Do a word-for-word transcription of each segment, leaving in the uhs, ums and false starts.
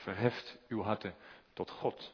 verheft uw harten tot God.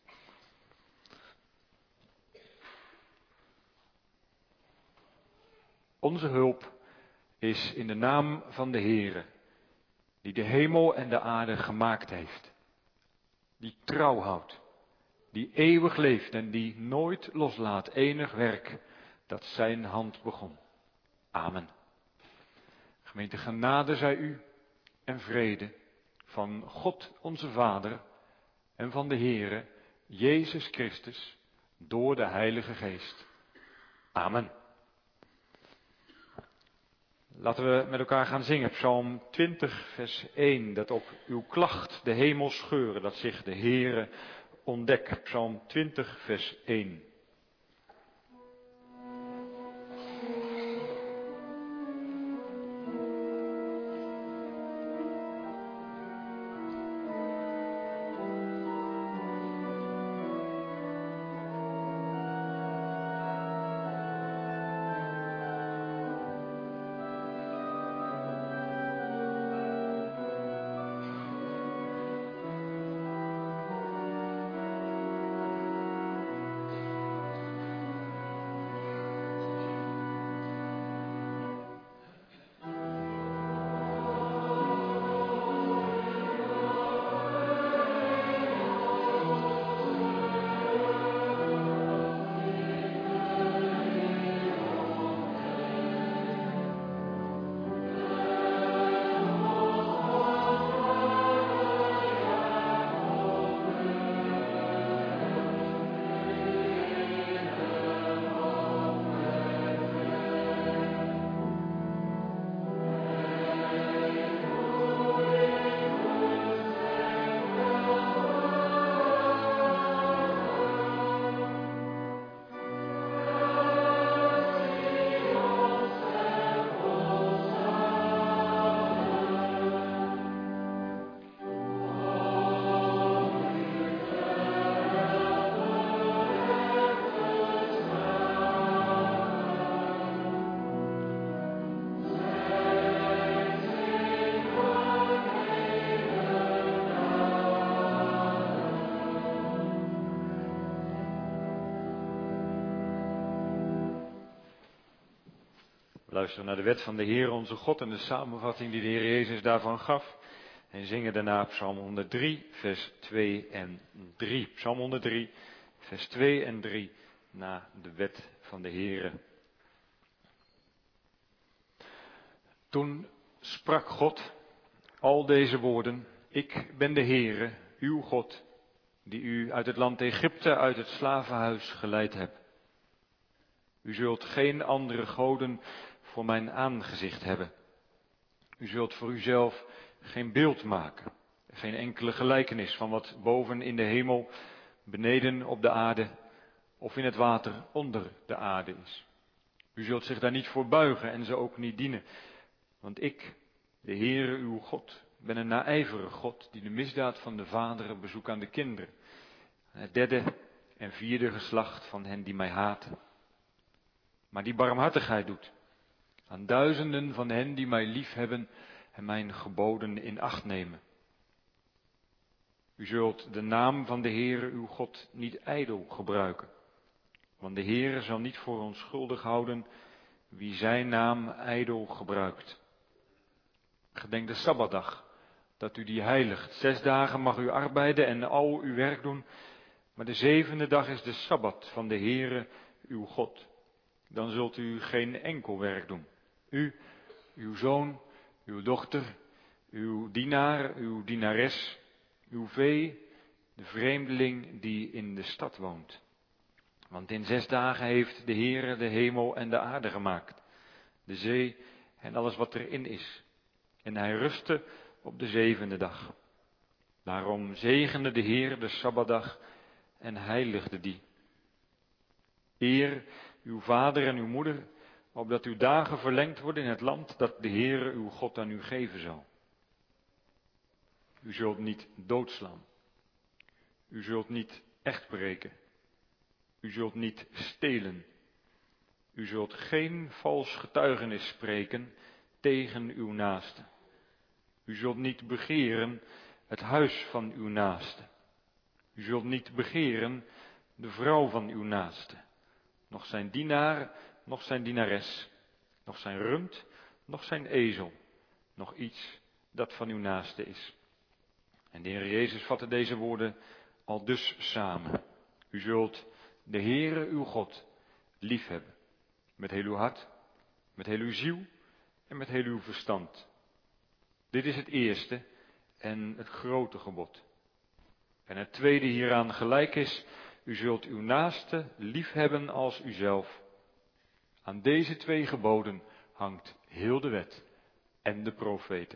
Onze hulp is in de naam van de Heere, die de hemel en de aarde gemaakt heeft, die trouw houdt, die eeuwig leeft en die nooit loslaat enig werk dat zijn hand begon. Amen. Gemeente, genade zij u en vrede van God onze Vader en van de Heere Jezus Christus door de Heilige Geest. Amen. Laten we met elkaar gaan zingen, Psalm twintig, vers één, dat op uw klacht de hemel scheuren, dat zich de Heere ontdekt. Psalm twintig, vers één. Luisteren naar de wet van de Heer onze God en de samenvatting die de Heer Jezus daarvan gaf. En zingen daarna Psalm honderddrie, vers twee en drie. Psalm honderddrie, vers twee en drie, na de wet van de Heere. Toen sprak God al deze woorden: Ik ben de Heere, uw God, die u uit het land Egypte, uit het slavenhuis geleid hebt. U zult geen andere goden voor mijn aangezicht hebben. U zult voor uzelf geen beeld maken, geen enkele gelijkenis van wat boven in de hemel, beneden op de aarde of in het water onder de aarde is. U zult zich daar niet voor buigen en ze ook niet dienen, want ik, de Heere uw God, ben een naijverige God die de misdaad van de vaderen bezoekt aan de kinderen, het derde en vierde geslacht van hen die mij haten, maar die barmhartigheid doet aan duizenden van hen die mij liefhebben en mijn geboden in acht nemen. U zult de naam van de Heere uw God niet ijdel gebruiken, want de Heere zal niet voor onschuldig houden wie zijn naam ijdel gebruikt. Gedenk de Sabbatdag, dat u die heiligt. Zes dagen mag u arbeiden en al uw werk doen, maar de zevende dag is de Sabbat van de Heere uw God. Dan zult u geen enkel werk doen. U, uw zoon, uw dochter, uw dienaar, uw dienares, uw vee, de vreemdeling die in de stad woont. Want in zes dagen heeft de Heere de hemel en de aarde gemaakt, de zee en alles wat erin is. En hij rustte op de zevende dag. Daarom zegende de Heer de Sabbatdag en heiligde die. Eer uw vader en uw moeder, opdat uw dagen verlengd worden in het land dat de Heere uw God aan u geven zal. U zult niet doodslaan. U zult niet echtbreken. U zult niet stelen. U zult geen vals getuigenis spreken tegen uw naaste. U zult niet begeren het huis van uw naaste. U zult niet begeren de vrouw van uw naaste, nog zijn dienaar, nog zijn dienares, nog zijn rund, nog zijn ezel, nog iets dat van uw naaste is. En de Heer Jezus vatte deze woorden al dus samen. U zult de Heere uw God liefhebben, met heel uw hart, met heel uw ziel en met heel uw verstand. Dit is het eerste en het grote gebod. En het tweede hieraan gelijk is, u zult uw naaste liefhebben als uzelf. Aan deze twee geboden hangt heel de wet en de profeten.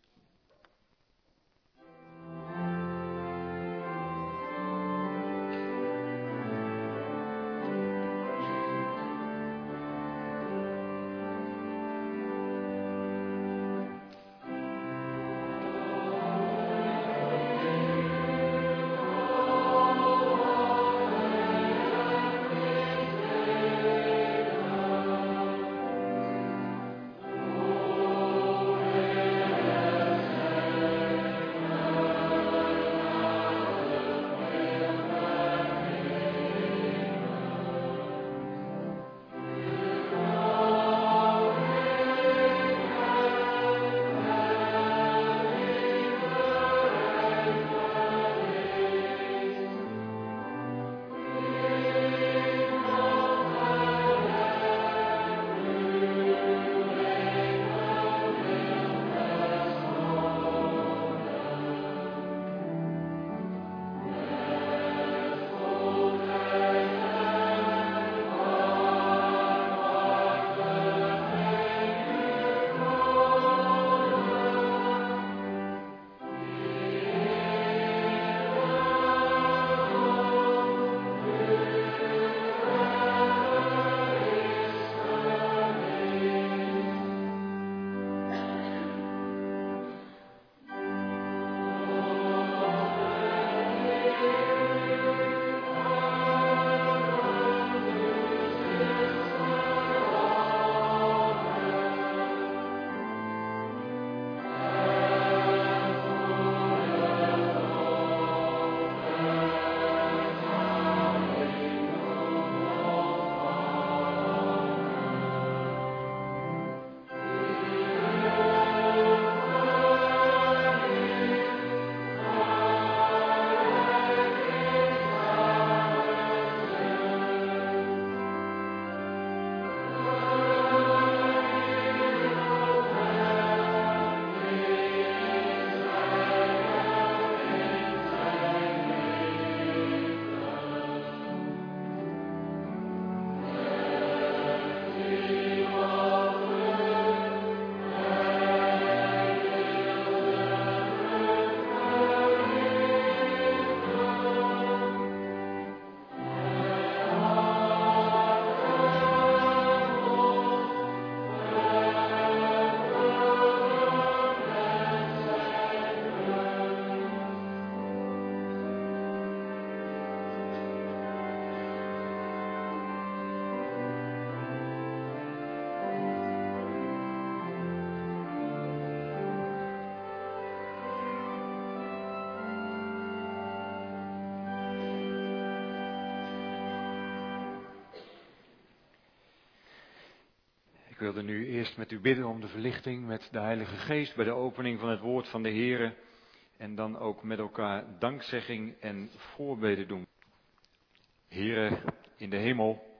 Ik wilde nu eerst met u bidden om de verlichting met de Heilige Geest bij de opening van het woord van de Heere. En dan ook met elkaar dankzegging en voorbeden doen. Heere in de hemel,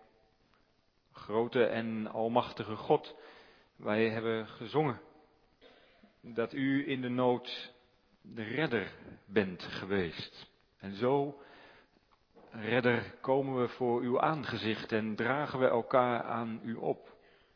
grote en almachtige God, wij hebben gezongen dat u in de nood de redder bent geweest. En zo, redder, komen we voor uw aangezicht en dragen we elkaar aan u op.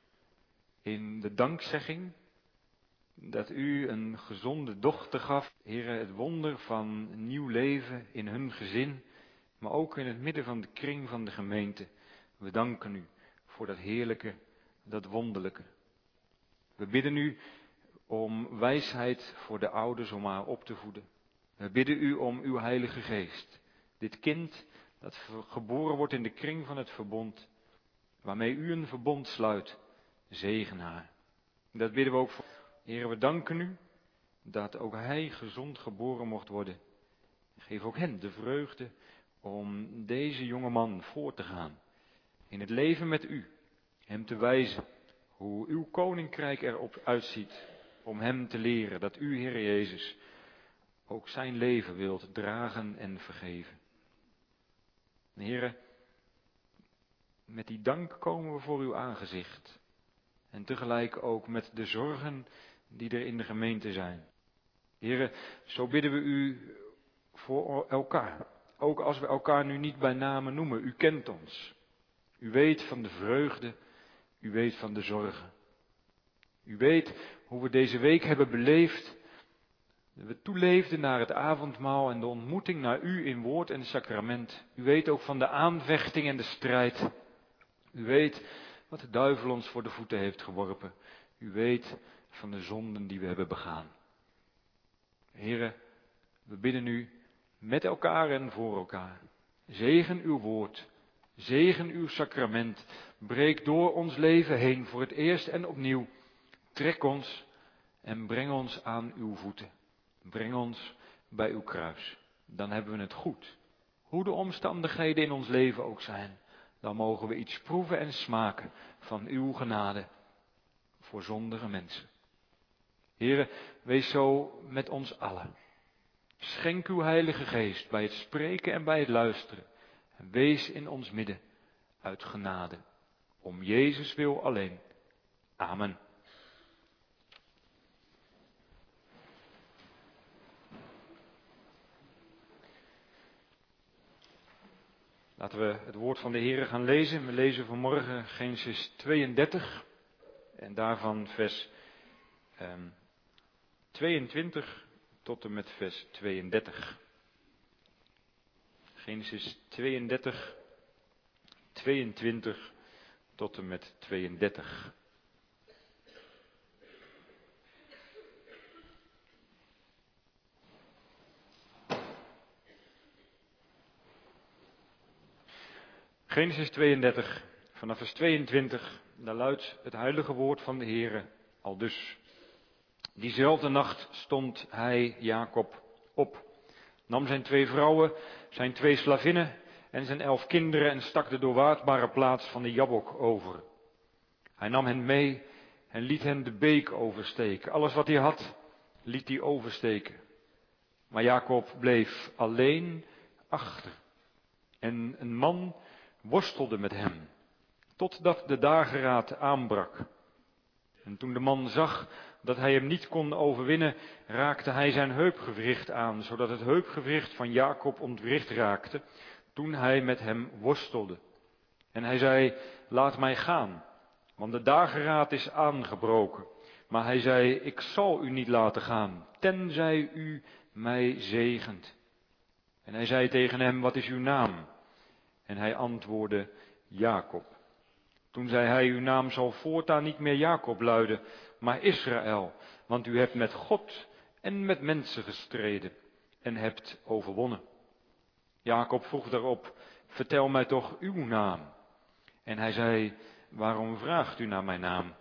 In de dankzegging dat u een gezonde dochter gaf, Heere, het wonder van nieuw leven in hun gezin, maar ook in het midden van de kring van de gemeente. We danken u voor dat heerlijke, dat wonderlijke. We bidden u om wijsheid voor de ouders om haar op te voeden. We bidden u om uw Heilige Geest. Dit kind dat geboren wordt in de kring van het verbond, waarmee u een verbond sluit, zegen haar. Dat bidden we ook voor. Heere, we danken u dat ook hij gezond geboren mocht worden. Geef ook hen de vreugde om deze jonge man voor te gaan in het leven met u, hem te wijzen hoe uw koninkrijk erop uitziet, om hem te leren dat u, Heer Jezus, ook zijn leven wilt dragen en vergeven. Heere, met die dank komen we voor uw aangezicht en tegelijk ook met de zorgen die er in de gemeente zijn. Heere, zo bidden we u voor elkaar, ook als we elkaar nu niet bij name noemen. U kent ons. U weet van de vreugde, u weet van de zorgen. U weet hoe we deze week hebben beleefd. We toeleefden naar het avondmaal en de ontmoeting naar u in woord en sacrament. U weet ook van de aanvechting en de strijd. U weet wat de duivel ons voor de voeten heeft geworpen. U weet van de zonden die we hebben begaan. Heren, we bidden u met elkaar en voor elkaar. Zegen uw woord, zegen uw sacrament. Breek door ons leven heen voor het eerst en opnieuw. Trek ons en breng ons aan uw voeten. Breng ons bij uw kruis. Dan hebben we het goed. Hoe de omstandigheden in ons leven ook zijn. Dan mogen we iets proeven en smaken van uw genade voor zondige mensen. Here, wees zo met ons allen. Schenk uw Heilige Geest bij het spreken en bij het luisteren. En wees in ons midden uit genade. Om Jezus wil alleen. Amen. Laten we het woord van de Heere gaan lezen. We lezen vanmorgen Genesis tweeëndertig en daarvan vers eh, tweeëntwintig tot en met vers tweeëndertig. Genesis tweeëndertig, tweeëntwintig tot en met tweeëndertig. Genesis tweeëndertig, vanaf vers tweeëntwintig, daar luidt het heilige woord van de Heere aldus. Diezelfde nacht stond hij, Jacob, op, nam zijn twee vrouwen, zijn twee slavinnen en zijn elf kinderen en stak de doorwaadbare plaats van de Jabbok over. Hij nam hen mee en liet hen de beek oversteken. Alles wat hij had, liet hij oversteken. Maar Jacob bleef alleen achter. En een man worstelde met hem, totdat de dageraad aanbrak. En toen de man zag dat hij hem niet kon overwinnen, raakte hij zijn heupgewricht aan, zodat het heupgewricht van Jacob ontwricht raakte, toen hij met hem worstelde. En hij zei, laat mij gaan, want de dageraad is aangebroken. Maar hij zei, ik zal u niet laten gaan, tenzij u mij zegent. En hij zei tegen hem, wat is uw naam? En hij antwoordde, Jacob. Toen zei hij, uw naam zal voortaan niet meer Jacob luiden, maar Israël, want u hebt met God en met mensen gestreden en hebt overwonnen. Jacob vroeg daarop, vertel mij toch uw naam. En hij zei, waarom vraagt u naar mijn naam?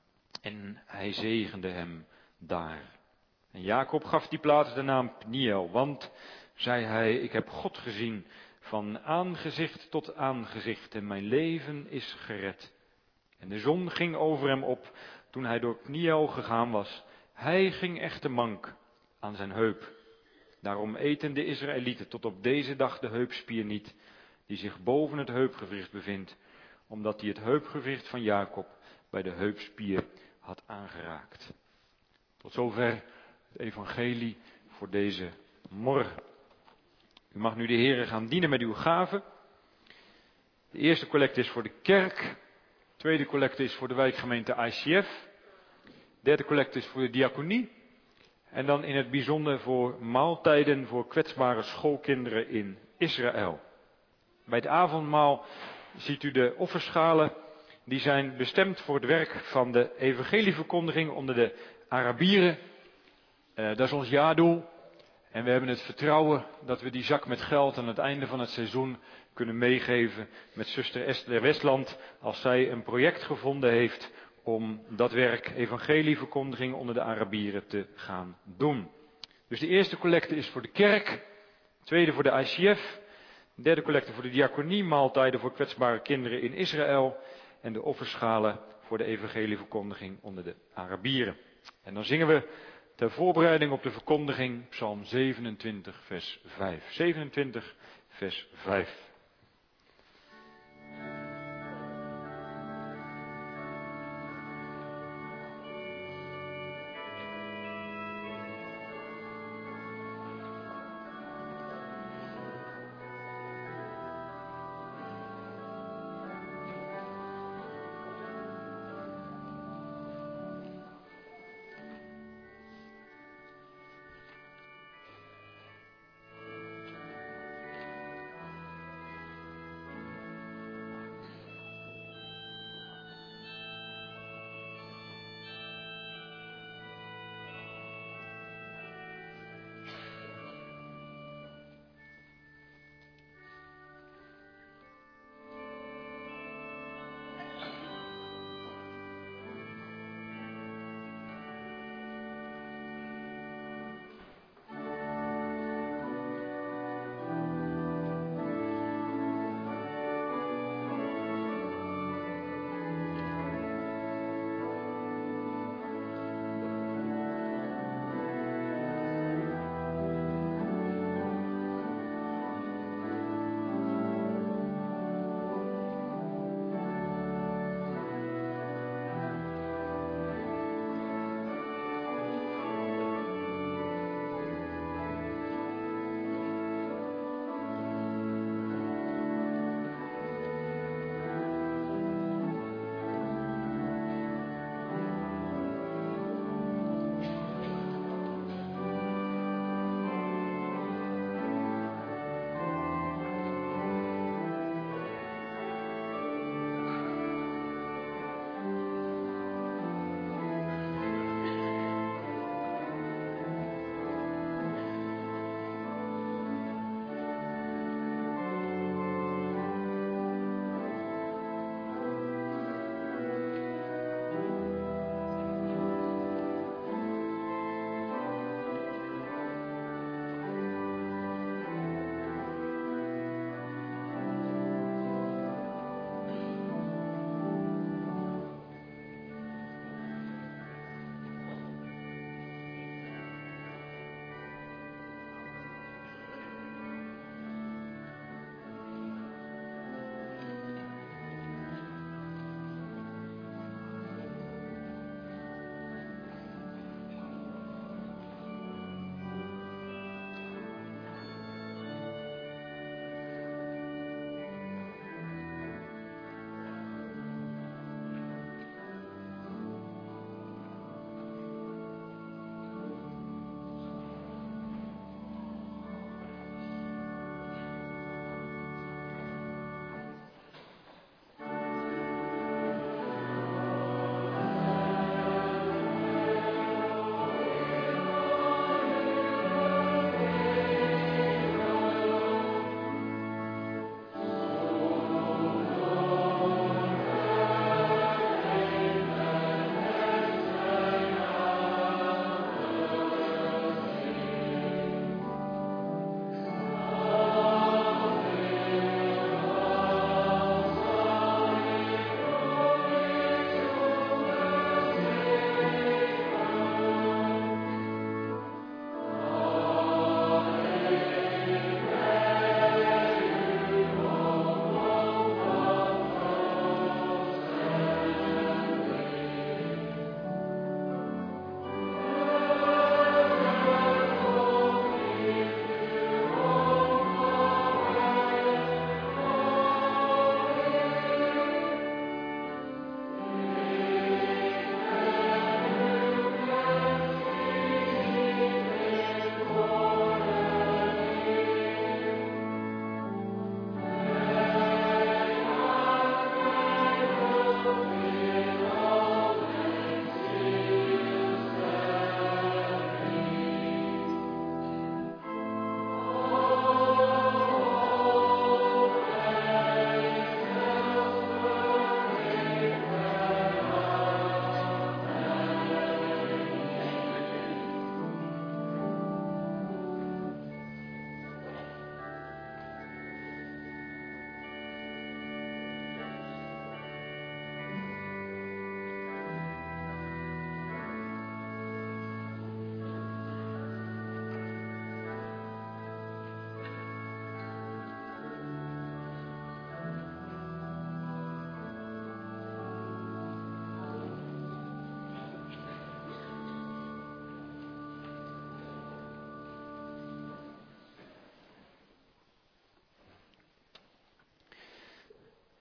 En hij zegende hem daar. En Jacob gaf die plaats de naam Pniel, want, zei hij, ik heb God gezien van aangezicht tot aangezicht en mijn leven is gered. En de zon ging over hem op toen hij door Pniel gegaan was. Hij ging echter mank aan zijn heup. Daarom eten de Israëlieten tot op deze dag de heupspier niet, die zich boven het heupgewricht bevindt, omdat hij het heupgewricht van Jacob bij de heupspier had aangeraakt. Tot zover het evangelie voor deze morgen. U mag nu de Heere gaan dienen met uw gaven. De eerste collecte is voor de kerk. De tweede collecte is voor de wijkgemeente I C F. De derde collecte is voor de diaconie. En dan in het bijzonder voor maaltijden voor kwetsbare schoolkinderen in Israël. Bij het avondmaal ziet u de offerschalen. Die zijn bestemd voor het werk van de evangelieverkondiging onder de Arabieren. Uh, dat is ons jaardoel. En we hebben het vertrouwen dat we die zak met geld aan het einde van het seizoen kunnen meegeven met zuster Esther Westland, als zij een project gevonden heeft om dat werk, evangelieverkondiging onder de Arabieren, te gaan doen. Dus de eerste collecte is voor de kerk, de tweede voor de I C F, de derde collecte voor de diaconie, maaltijden voor kwetsbare kinderen in Israël en de offerschalen voor de evangelieverkondiging onder de Arabieren. En dan zingen we ter voorbereiding op de verkondiging Psalm zevenentwintig vers vijf. zevenentwintig vers vijf.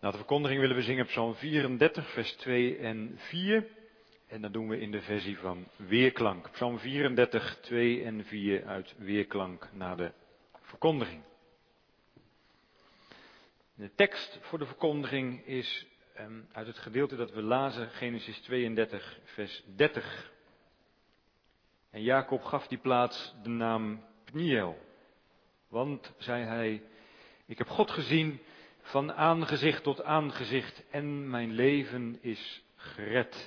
Na de verkondiging willen we zingen Psalm vierendertig, vers twee en vier. En dat doen we in de versie van Weerklank. Psalm vierendertig, twee en vier uit Weerklank na de verkondiging. De tekst voor de verkondiging is um, uit het gedeelte dat we lazen, Genesis tweeëndertig, vers dertig. En Jacob gaf die plaats de naam Pniel. Want, zei hij, ik heb God gezien van aangezicht tot aangezicht en mijn leven is gered.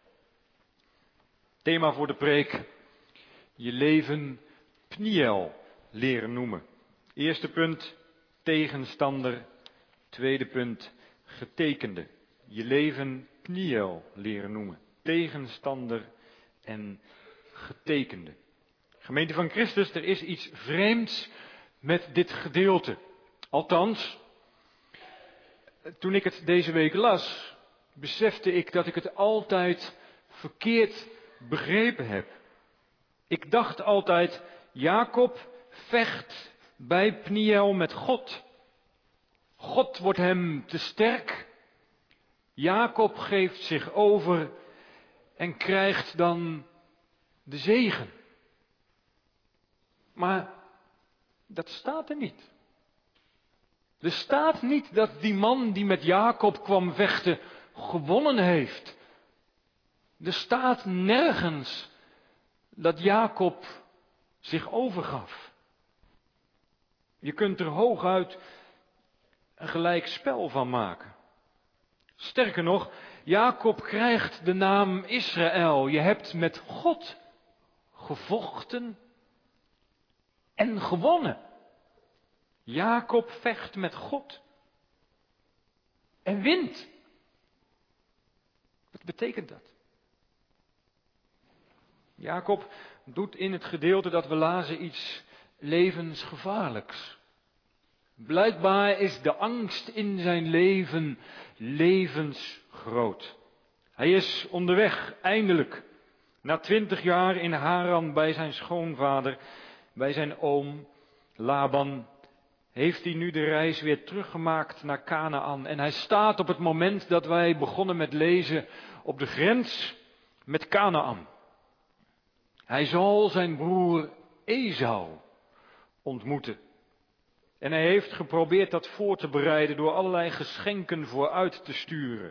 Thema voor de preek, je leven Pniel leren noemen. Eerste punt, tegenstander. Tweede punt, getekende. Je leven Pniel leren noemen. Tegenstander en getekende. Gemeente van Christus, er is iets vreemds met dit gedeelte. Althans, toen ik het deze week las, besefte ik dat ik het altijd verkeerd begrepen heb. Ik dacht altijd, Jacob vecht bij Pniel met God. God wordt hem te sterk. Jacob geeft zich over en krijgt dan de zegen. Maar dat staat er niet. Er staat niet dat die man die met Jacob kwam vechten gewonnen heeft. Er staat nergens dat Jacob zich overgaf. Je kunt er hooguit een gelijk spel van maken. Sterker nog, Jacob krijgt de naam Israël. Je hebt met God gevochten en gewonnen. Jacob vecht met God en wint. Wat betekent dat? Jacob doet in het gedeelte dat we lazen iets levensgevaarlijks. Blijkbaar is de angst in zijn leven levensgroot. Hij is onderweg, eindelijk, na twintig jaar in Haran bij zijn schoonvader, bij zijn oom Laban, heeft hij nu de reis weer teruggemaakt naar Kanaan. En hij staat op het moment dat wij begonnen met lezen op de grens met Kanaan. Hij zal zijn broer Esau ontmoeten. En hij heeft geprobeerd dat voor te bereiden door allerlei geschenken vooruit te sturen.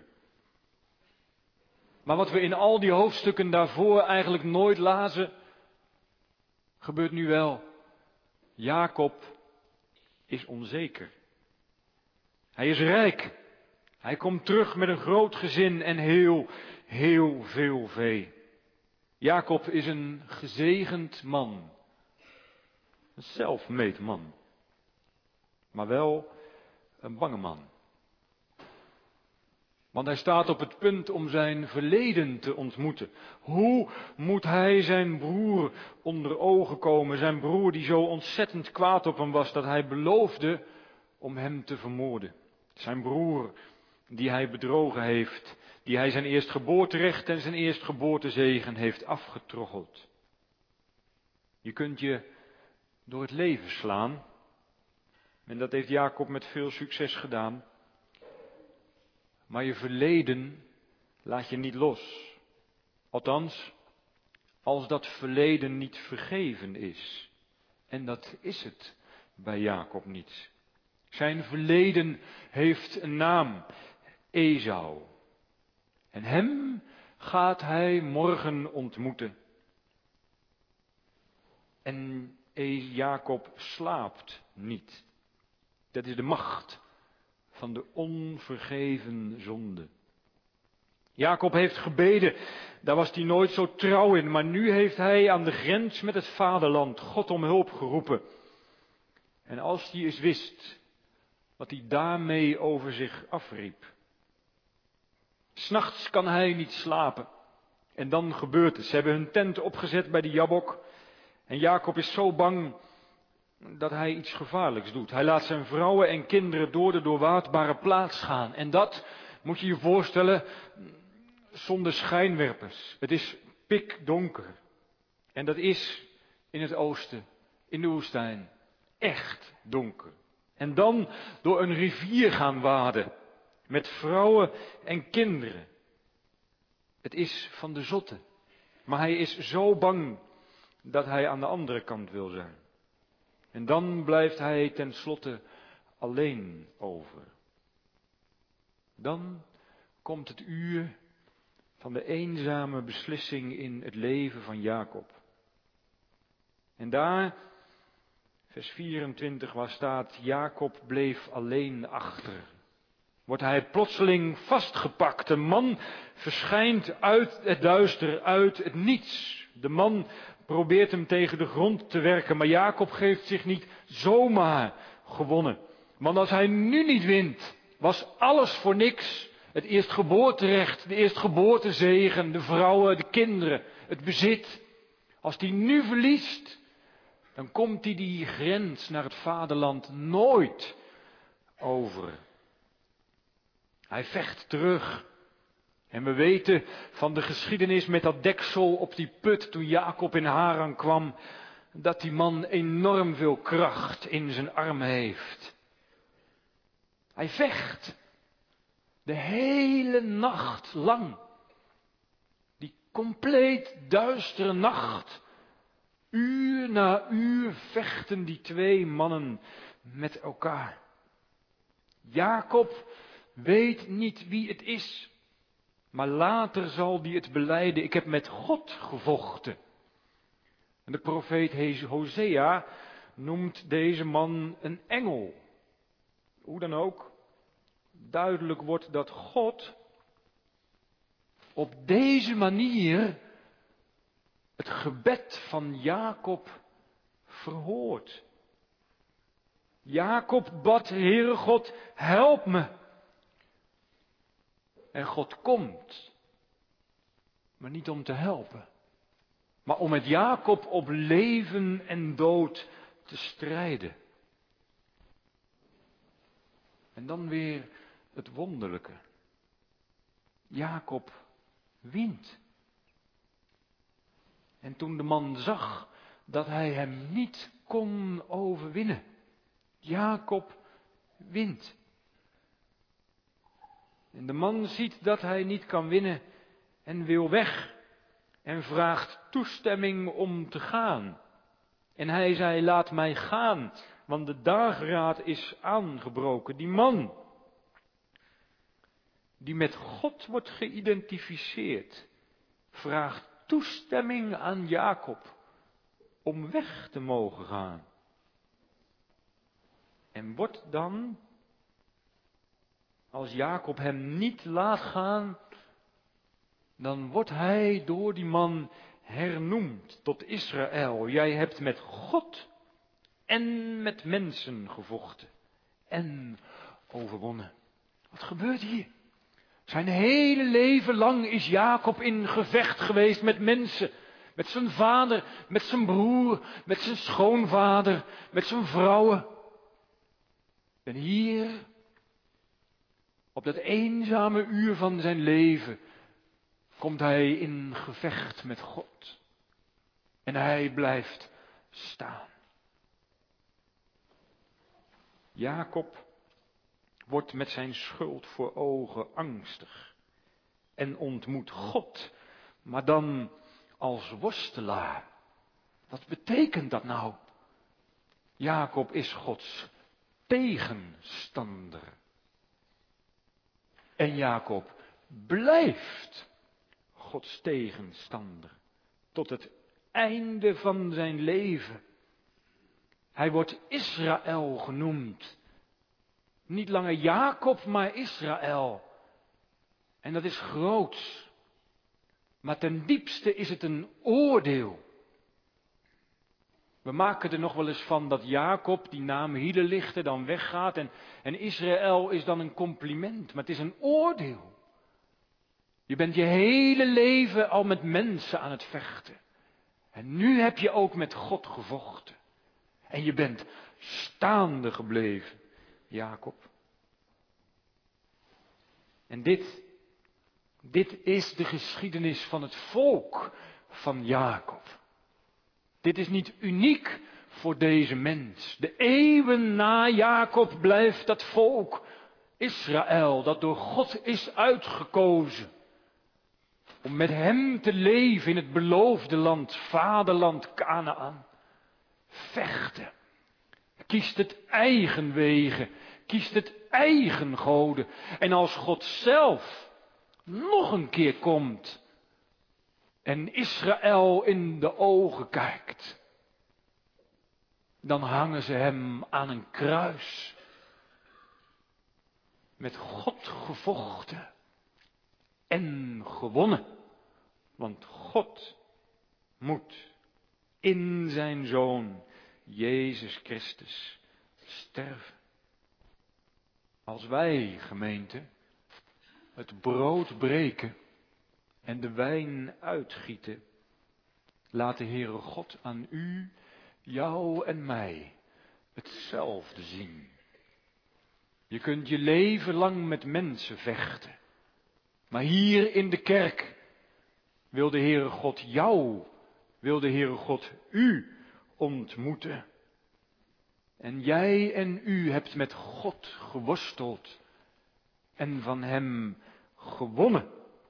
Maar wat we in al die hoofdstukken daarvoor eigenlijk nooit lazen, gebeurt nu wel. Jacob is onzeker. Hij is rijk. Hij komt terug met een groot gezin en heel, heel veel vee. Jacob is een gezegend man. Een self-made man. Maar wel een bange man. Want hij staat op het punt om zijn verleden te ontmoeten. Hoe moet hij zijn broer onder ogen komen? Zijn broer die zo ontzettend kwaad op hem was dat hij beloofde om hem te vermoorden. Zijn broer die hij bedrogen heeft. Die hij zijn eerstgeboorterecht en zijn eerstgeboortezegen heeft afgetroggeld. Je kunt je door het leven slaan. En dat heeft Jacob met veel succes gedaan. Maar je verleden laat je niet los. Althans, als dat verleden niet vergeven is. En dat is het bij Jacob niet. Zijn verleden heeft een naam, Esau. En hem gaat hij morgen ontmoeten. En Jacob slaapt niet. Dat is de macht van de onvergeven zonde. Jacob heeft gebeden, daar was hij nooit zo trouw in, maar nu heeft hij aan de grens met het vaderland God om hulp geroepen. En als hij eens wist wat hij daarmee over zich afriep. 'S Nachts kan hij niet slapen. En dan gebeurt het. Ze hebben hun tent opgezet bij de Jabbok. En Jacob is zo bang dat hij iets gevaarlijks doet. Hij laat zijn vrouwen en kinderen door de doorwaadbare plaats gaan. En dat, moet je je voorstellen, zonder schijnwerpers. Het is pikdonker. En dat is in het oosten, in de woestijn, echt donker. En dan door een rivier gaan waden. met vrouwen en kinderen. Het is van de zotte, maar hij is zo bang dat hij aan de andere kant wil zijn. En dan blijft hij tenslotte alleen over. Dan komt het uur van de eenzame beslissing in het leven van Jacob. En daar, vers vierentwintig, waar staat, Jacob bleef alleen achter. Wordt hij plotseling vastgepakt. Een man verschijnt uit het duister, uit het niets. De man probeert hem tegen de grond te werken, maar Jacob geeft zich niet zomaar gewonnen. Want als hij nu niet wint, was alles voor niks. Het eerstgeboorterecht, de eerstgeboortezegen, de vrouwen, de kinderen, het bezit. Als hij nu verliest, dan komt hij die grens naar het vaderland nooit over. Hij vecht terug. En we weten van de geschiedenis met dat deksel op die put toen Jacob in Haran kwam, dat die man enorm veel kracht in zijn arm heeft. Hij vecht. De hele nacht lang. Die compleet duistere nacht. Uur na uur vechten die twee mannen met elkaar. Jacob weet niet wie het is. Maar later zal hij het belijden. Ik heb met God gevochten. En de profeet Hosea noemt deze man een engel. Hoe dan ook. Duidelijk wordt dat God op deze manier het gebed van Jacob verhoort. Jacob bad, Heere God, help me. En God komt, maar niet om te helpen, maar om met Jacob op leven en dood te strijden. En dan weer het wonderlijke. Jacob wint. En toen de man zag dat hij hem niet kon overwinnen, Jacob wint. En de man ziet dat hij niet kan winnen en wil weg en vraagt toestemming om te gaan. En hij zei, laat mij gaan, want de dageraad is aangebroken. Die man, die met God wordt geïdentificeerd, vraagt toestemming aan Jacob om weg te mogen gaan. En wordt dan, als Jacob hem niet laat gaan, dan wordt hij door die man hernoemd tot Israël. Jij hebt met God en met mensen gevochten en overwonnen. Wat gebeurt hier? Zijn hele leven lang is Jacob in gevecht geweest met mensen. Met zijn vader, met zijn broer, met zijn schoonvader, met zijn vrouwen. En hier, op dat eenzame uur van zijn leven, komt hij in gevecht met God. En hij blijft staan. Jacob wordt met zijn schuld voor ogen angstig. En ontmoet God, maar dan als worstelaar. Wat betekent dat nou? Jacob is Gods tegenstander. En Jacob blijft Gods tegenstander. Tot het einde van zijn leven. Hij wordt Israël genoemd. Niet langer Jacob, maar Israël. En dat is groots. Maar ten diepste is het een oordeel. We maken er nog wel eens van dat Jacob, die naam Hielelichter, dan weggaat. En, en Israël is dan een compliment. Maar het is een oordeel. Je bent je hele leven al met mensen aan het vechten. En nu heb je ook met God gevochten. En je bent staande gebleven, Jacob. En dit, dit is de geschiedenis van het volk van Jacob. Dit is niet uniek voor deze mens. De eeuwen na Jacob blijft dat volk Israël, dat door God is uitgekozen om met hem te leven in het beloofde land, vaderland Kanaan. Vechten. Kiest het eigen wegen. Kiest het eigen goden. En als God zelf nog een keer komt en Israël in de ogen kijkt, dan hangen ze hem aan een kruis. Met God gevochten en gewonnen. Want God moet in zijn Zoon, Jezus Christus, sterven. Als wij, gemeente, het brood breken en de wijn uitgieten, laat de Heere God aan u, jou en mij hetzelfde zien. Je kunt je leven lang met mensen vechten. Maar hier in de kerk wil de Heere God jou, wil de Heere God u ontmoeten. En jij en u hebt met God geworsteld en van hem gewonnen.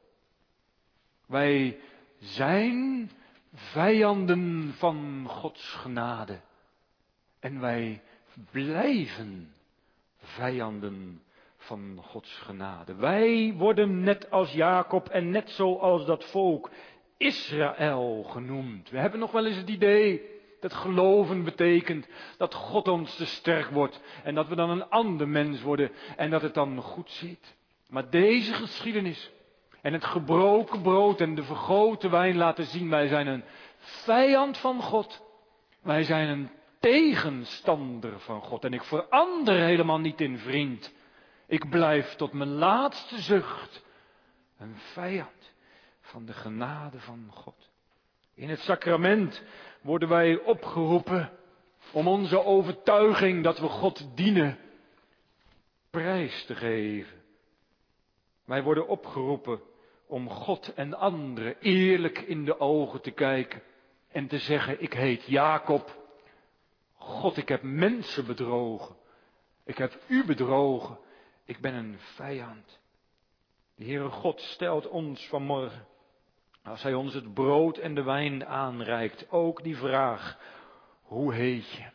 Wij zijn vijanden van Gods genade. En wij blijven vijanden van Gods genade. Wij worden net als Jacob en net zoals dat volk Israël genoemd. We hebben nog wel eens het idee dat geloven betekent dat God ons te sterk wordt en dat we dan een ander mens worden en dat het dan goed zit. Maar deze geschiedenis en het gebroken brood en de vergoten wijn laten zien, wij zijn een vijand van God. Wij zijn een tegenstander van God en ik verander helemaal niet in vriend. Ik blijf tot mijn laatste zucht een vijand van de genade van God. In het sacrament worden wij opgeroepen om onze overtuiging dat we God dienen prijs te geven. Wij worden opgeroepen om God en anderen eerlijk in de ogen te kijken en te zeggen: ik heet Jacob. God, ik heb mensen bedrogen. Ik heb u bedrogen. Ik ben een vijand. De Heere God stelt ons vanmorgen, als hij ons het brood en de wijn aanreikt, ook die vraag: hoe heet je?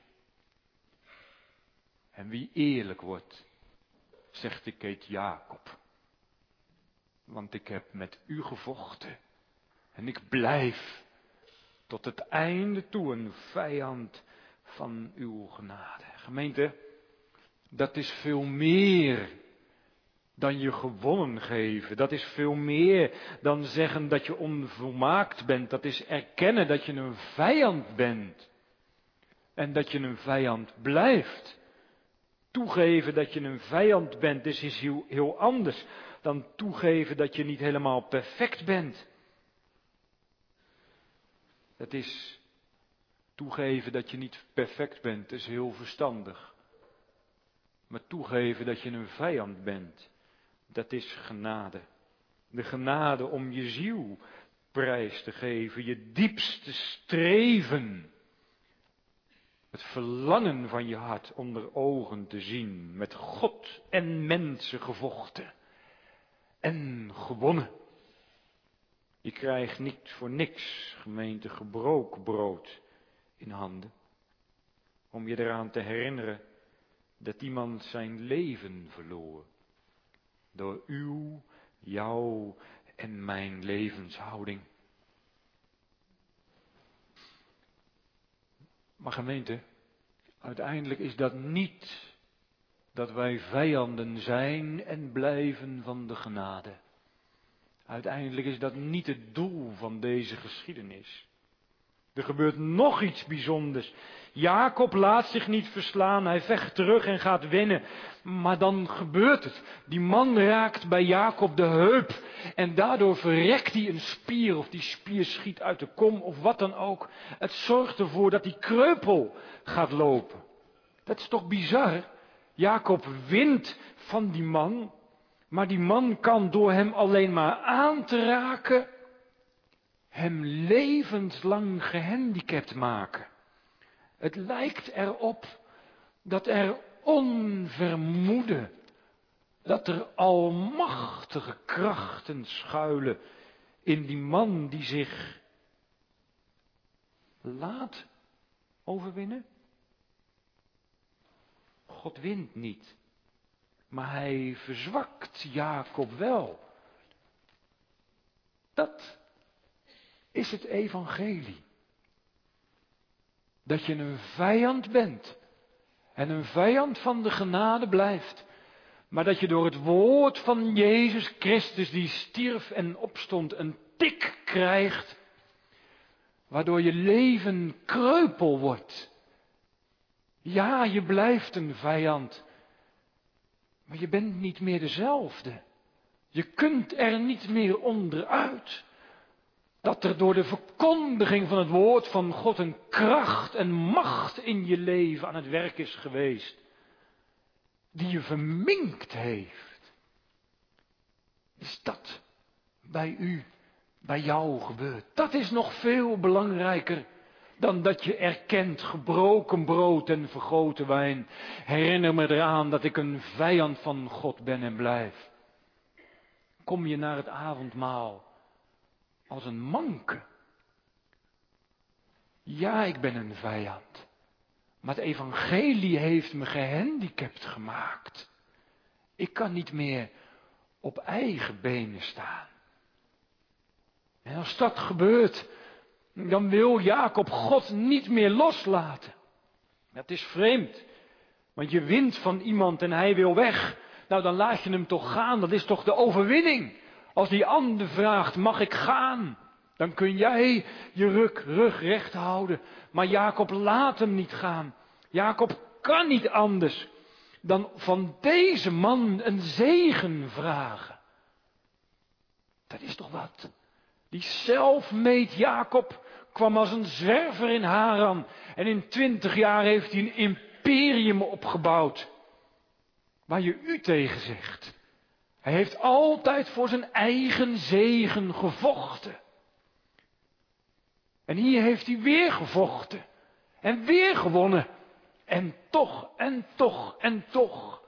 En wie eerlijk wordt, zegt: ik heet Jacob. Want ik heb met u gevochten. En ik blijf tot het einde toe een vijand van uw genade. Gemeente, dat is veel meer dan je gewonnen geven. Dat is veel meer dan zeggen dat je onvolmaakt bent. Dat is erkennen dat je een vijand bent. En dat je een vijand blijft. Toegeven dat je een vijand bent is iets heel, heel anders dan toegeven dat je niet helemaal perfect bent. Dat is toegeven dat je niet perfect bent, is heel verstandig. Maar toegeven dat je een vijand bent, dat is genade. De genade om je ziel prijs te geven, je diepste streven. Het verlangen van je hart onder ogen te zien, met God en mensen gevochten en gewonnen. Je krijgt niet voor niks, gemeente, gebroken brood in handen. Om je eraan te herinneren dat iemand zijn leven verloor. Door uw, jouw en mijn levenshouding. Maar gemeente, uiteindelijk is dat niet dat wij vijanden zijn en blijven van de genade. Uiteindelijk is dat niet het doel van deze geschiedenis. Er gebeurt nog iets bijzonders. Jacob laat zich niet verslaan, hij vecht terug en gaat winnen. Maar dan gebeurt het. Die man raakt bij Jacob de heup en daardoor verrekt hij een spier of die spier schiet uit de kom of wat dan ook. Het zorgt ervoor dat die kreupel gaat lopen. Dat is toch bizar? Jacob wint van die man, maar die man kan door hem alleen maar aan te raken hem levenslang gehandicapt maken. Het lijkt erop dat er onvermoede Dat er almachtige krachten schuilen in die man die zich laat overwinnen? God wint niet, maar hij verzwakt Jacob wel. Dat is het evangelie. Dat je een vijand bent en een vijand van de genade blijft. Maar dat je door het woord van Jezus Christus die stierf en opstond een tik krijgt. Waardoor je leven kreupel wordt. Ja, je blijft een vijand. Maar je bent niet meer dezelfde. Je kunt er niet meer onderuit. Dat er door de verkondiging van het woord van God een kracht en macht in je leven aan het werk is geweest. Die je verminkt heeft. Is dat bij u, bij jou gebeurd? Dat is nog veel belangrijker dan dat je erkent gebroken brood en vergoten wijn. Herinner me eraan dat ik een vijand van God ben en blijf. Kom je naar het avondmaal als een manke? Ja, ik ben een vijand. Maar het evangelie heeft me gehandicapt gemaakt. Ik kan niet meer op eigen benen staan. En als dat gebeurt, dan wil Jacob God niet meer loslaten. Dat is vreemd. Want je wint van iemand en hij wil weg. Nou, dan laat je hem toch gaan. Dat is toch de overwinning. Als die ander vraagt, mag ik gaan? Dan kun jij je rug, rug recht houden. Maar Jacob laat hem niet gaan. Jacob kan niet anders dan van deze man een zegen vragen. Dat is toch wat? Die zelfmeet Jacob kwam als een zwerver in Haran. En in twintig jaar heeft hij een imperium opgebouwd. Waar je u tegen zegt. Hij heeft altijd voor zijn eigen zegen gevochten. En hier heeft hij weer gevochten. En weer gewonnen. En toch, en toch, en toch.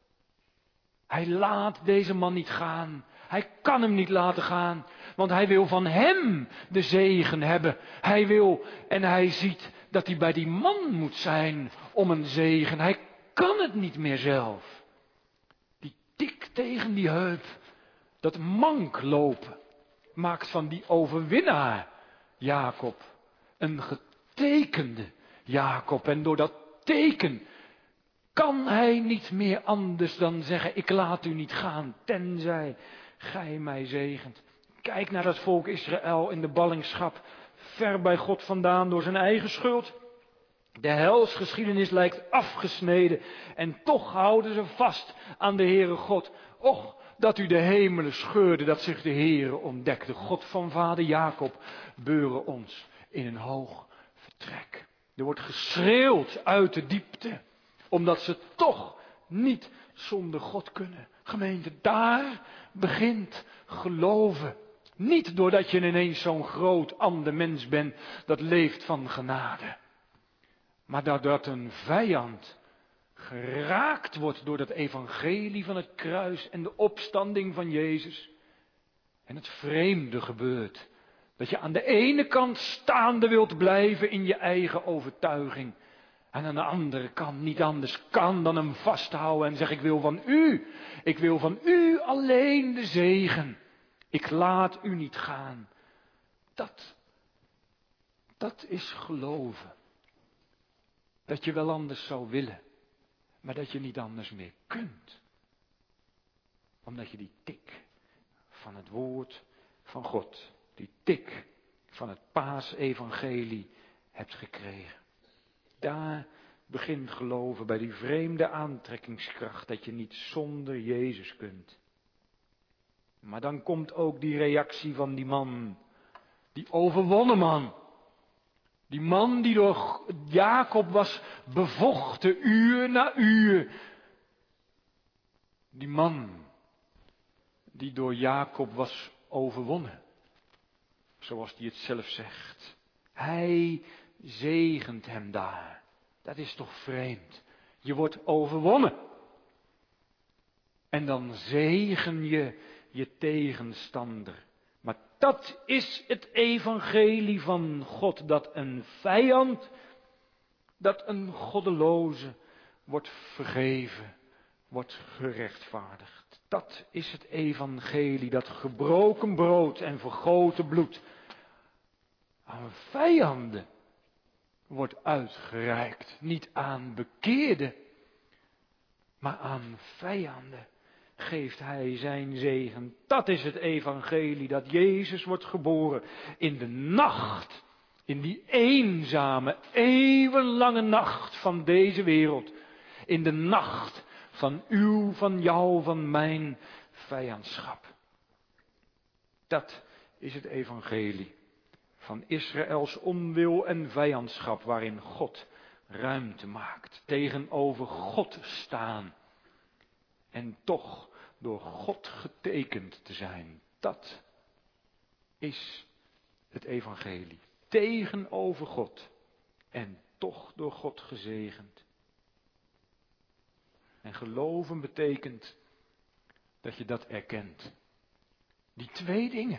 Hij laat deze man niet gaan. Hij kan hem niet laten gaan. Want hij wil van hem de zegen hebben. Hij wil en hij ziet dat hij bij die man moet zijn om een zegen. Hij kan het niet meer zelf. Die tik tegen die heup. Dat mank lopen. Maakt van die overwinnaar Jacob een getekende Jacob. En door dat teken kan hij niet meer anders dan zeggen, ik laat u niet gaan, tenzij gij mij zegent. Kijk naar dat volk Israël in de ballingschap, ver bij God vandaan door zijn eigen schuld. De helsgeschiedenis lijkt afgesneden en toch houden ze vast aan de Heere God. Och, dat u de hemelen scheurde, dat zich de Heere ontdekte. God van vader Jacob, beuren ons in een hoog vertrek. Er wordt geschreeuwd uit de diepte, omdat ze toch niet zonder God kunnen. Gemeente, daar begint geloven. Niet doordat je ineens zo'n groot ander mens bent, dat leeft van genade. Maar doordat een vijand geraakt wordt door dat evangelie van het kruis en de opstanding van Jezus. En het vreemde gebeurt. Dat je aan de ene kant staande wilt blijven in je eigen overtuiging. En aan de andere kant niet anders kan dan hem vasthouden en zeggen, ik wil van u. Ik wil van u alleen de zegen. Ik laat u niet gaan. Dat, dat is geloven. Dat je wel anders zou willen. Maar dat je niet anders meer kunt. Omdat je die tik van het woord van God, die tik van het paasevangelie hebt gekregen. Daar begint geloven bij die vreemde aantrekkingskracht dat je niet zonder Jezus kunt. Maar dan komt ook die reactie van die man, die overwonnen man. Die man die door Jacob was bevochten, uur na uur. Die man die door Jacob was overwonnen. Zoals hij het zelf zegt. Hij zegent hem daar. Dat is toch vreemd. Je wordt overwonnen. En dan zegen je je tegenstander. Maar dat is het evangelie van God, dat een vijand, dat een goddeloze wordt vergeven, wordt gerechtvaardigd. Dat is het evangelie, dat gebroken brood en vergoten bloed aan vijanden wordt uitgereikt. Niet aan bekeerden, maar aan vijanden geeft hij zijn zegen. Dat is het evangelie, dat Jezus wordt geboren in de nacht, in die eenzame, eeuwenlange nacht van deze wereld. In de nacht van uw, van jou, van mijn vijandschap. Dat is het evangelie van Israëls onwil en vijandschap, waarin God ruimte maakt. Tegenover God staan. En toch door God getekend te zijn. Dat is het evangelie. Tegenover God. En toch door God gezegend. En geloven betekent dat je dat erkent. Die twee dingen.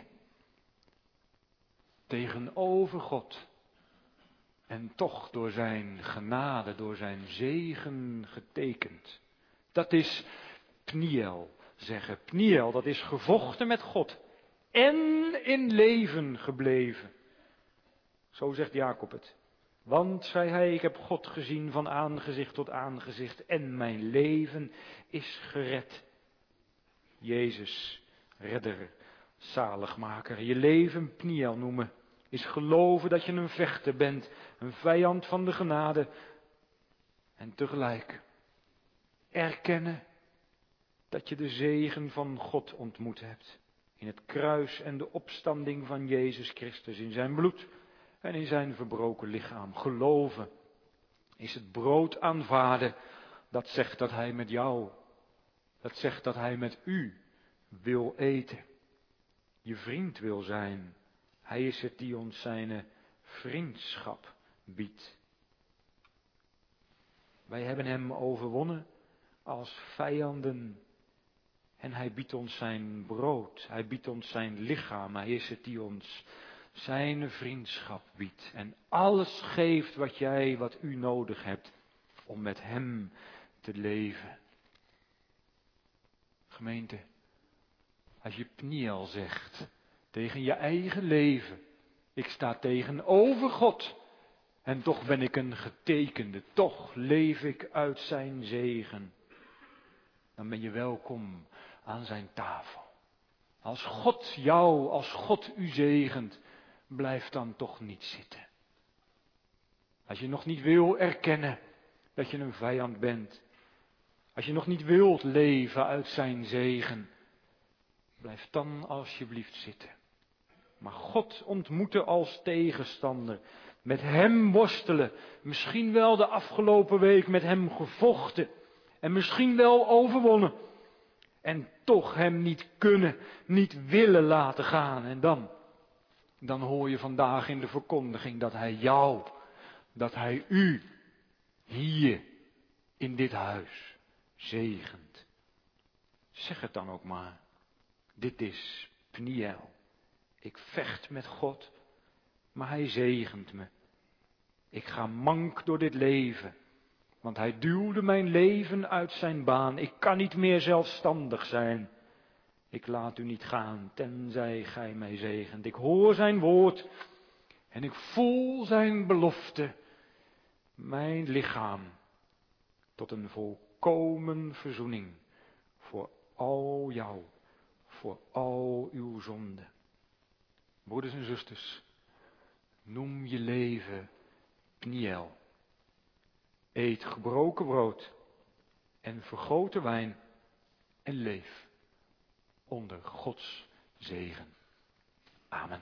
Tegenover God. En toch door zijn genade, door zijn zegen getekend. Dat is Pniel zeggen. Pniel, dat is gevochten met God. En in leven gebleven. Zo zegt Jacob het. Want, zei hij, ik heb God gezien van aangezicht tot aangezicht. En mijn leven is gered. Jezus, redder, zaligmaker. Je leven Pniel noemen. Is geloven dat je een vechter bent. Een vijand van de genade. En tegelijk erkennen dat je de zegen van God ontmoet hebt. In het kruis en de opstanding van Jezus Christus. In zijn bloed en in zijn verbroken lichaam. Geloven is het brood aanvaarden. Dat zegt dat hij met jou, dat zegt dat hij met u wil eten. Je vriend wil zijn. Hij is het die ons zijn vriendschap biedt. Wij hebben hem overwonnen als vijanden. En hij biedt ons zijn brood. Hij biedt ons zijn lichaam. Hij is het die ons zijn vriendschap biedt. En alles geeft wat jij, wat u nodig hebt om met hem te leven. Gemeente, als je Pniel zegt tegen je eigen leven. Ik sta tegenover God. En toch ben ik een getekende. Toch leef ik uit zijn zegen. Dan ben je welkom aan zijn tafel. Als God jou, als God u zegent, blijf dan toch niet zitten. Als je nog niet wil erkennen dat je een vijand bent. Als je nog niet wilt leven uit zijn zegen, blijf dan alsjeblieft zitten. Maar God ontmoeten als tegenstander. Met hem worstelen. Misschien wel de afgelopen week met hem gevochten. En misschien wel overwonnen. En toch hem niet kunnen, niet willen laten gaan. En dan, dan hoor je vandaag in de verkondiging dat hij jou, dat hij u, hier, in dit huis, zegent. Zeg het dan ook maar. Dit is Pniel. Ik vecht met God, maar hij zegent me. Ik ga mank door dit leven, want hij duwde mijn leven uit zijn baan. Ik kan niet meer zelfstandig zijn. Ik laat u niet gaan, tenzij gij mij zegent. Ik hoor zijn woord en ik voel zijn belofte. Mijn lichaam tot een volkomen verzoening voor al jou, voor al uw zonden. Broeders en zusters, noem je leven Pniel. Eet gebroken brood en vergoten wijn en leef onder Gods zegen. Amen.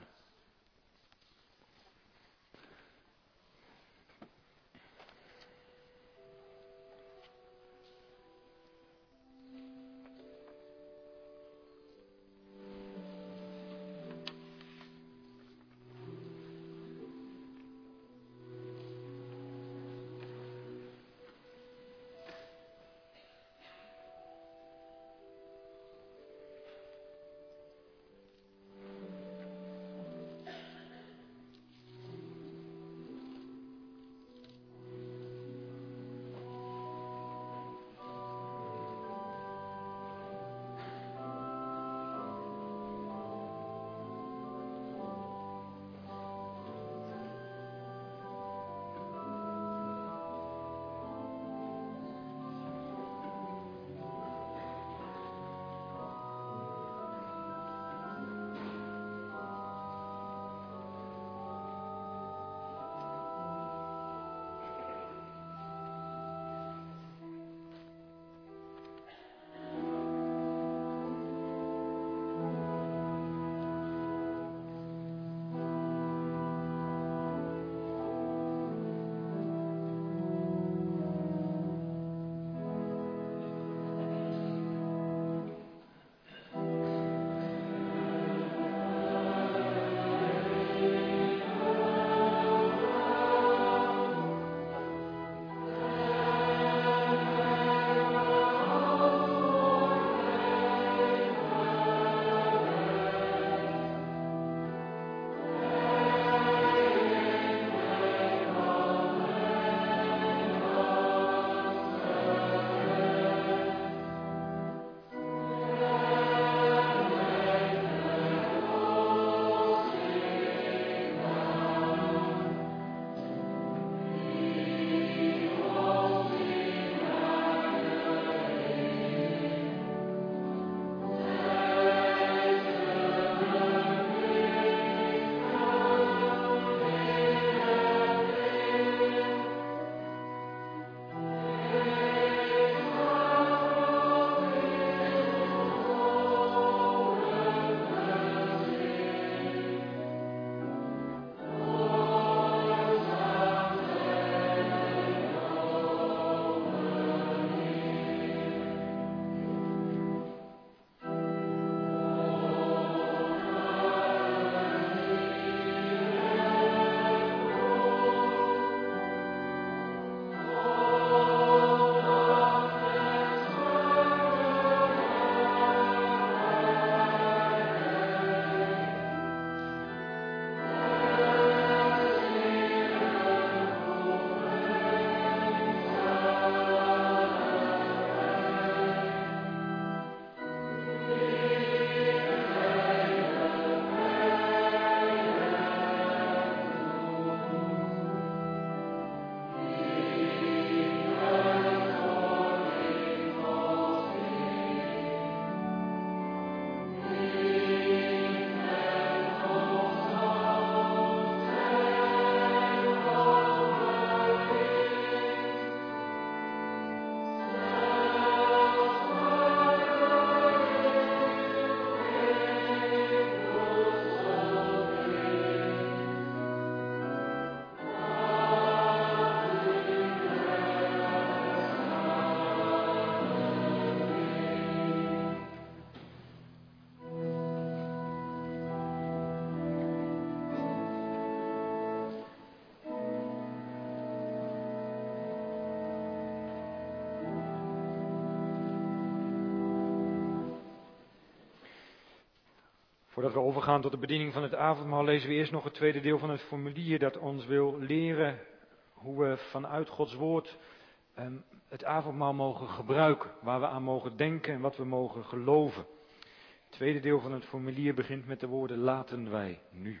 Voordat we overgaan tot de bediening van het avondmaal, lezen we eerst nog het tweede deel van het formulier dat ons wil leren hoe we vanuit Gods woord um, het avondmaal mogen gebruiken, waar we aan mogen denken en wat we mogen geloven. Het tweede deel van het formulier begint met de woorden laten wij nu.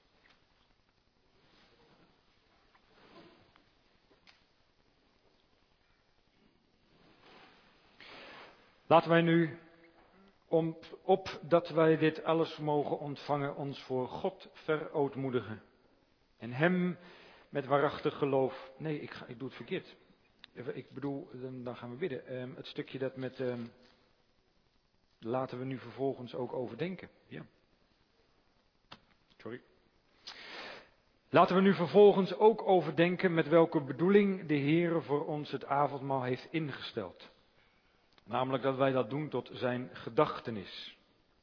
Laten wij nu, om, opdat wij dit alles mogen ontvangen, ons voor God verootmoedigen. En hem met waarachtig geloof. Nee, ik, ga, ik doe het verkeerd. Ik bedoel, dan, dan gaan we bidden. Um, het stukje dat met. Um, laten we nu vervolgens ook overdenken. Ja. Sorry. Laten we nu vervolgens ook overdenken met welke bedoeling de Heere voor ons het avondmaal heeft ingesteld. Namelijk dat wij dat doen tot zijn gedachtenis.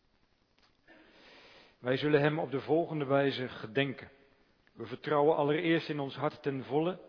Wij zullen hem op de volgende wijze gedenken. We vertrouwen allereerst in ons hart ten volle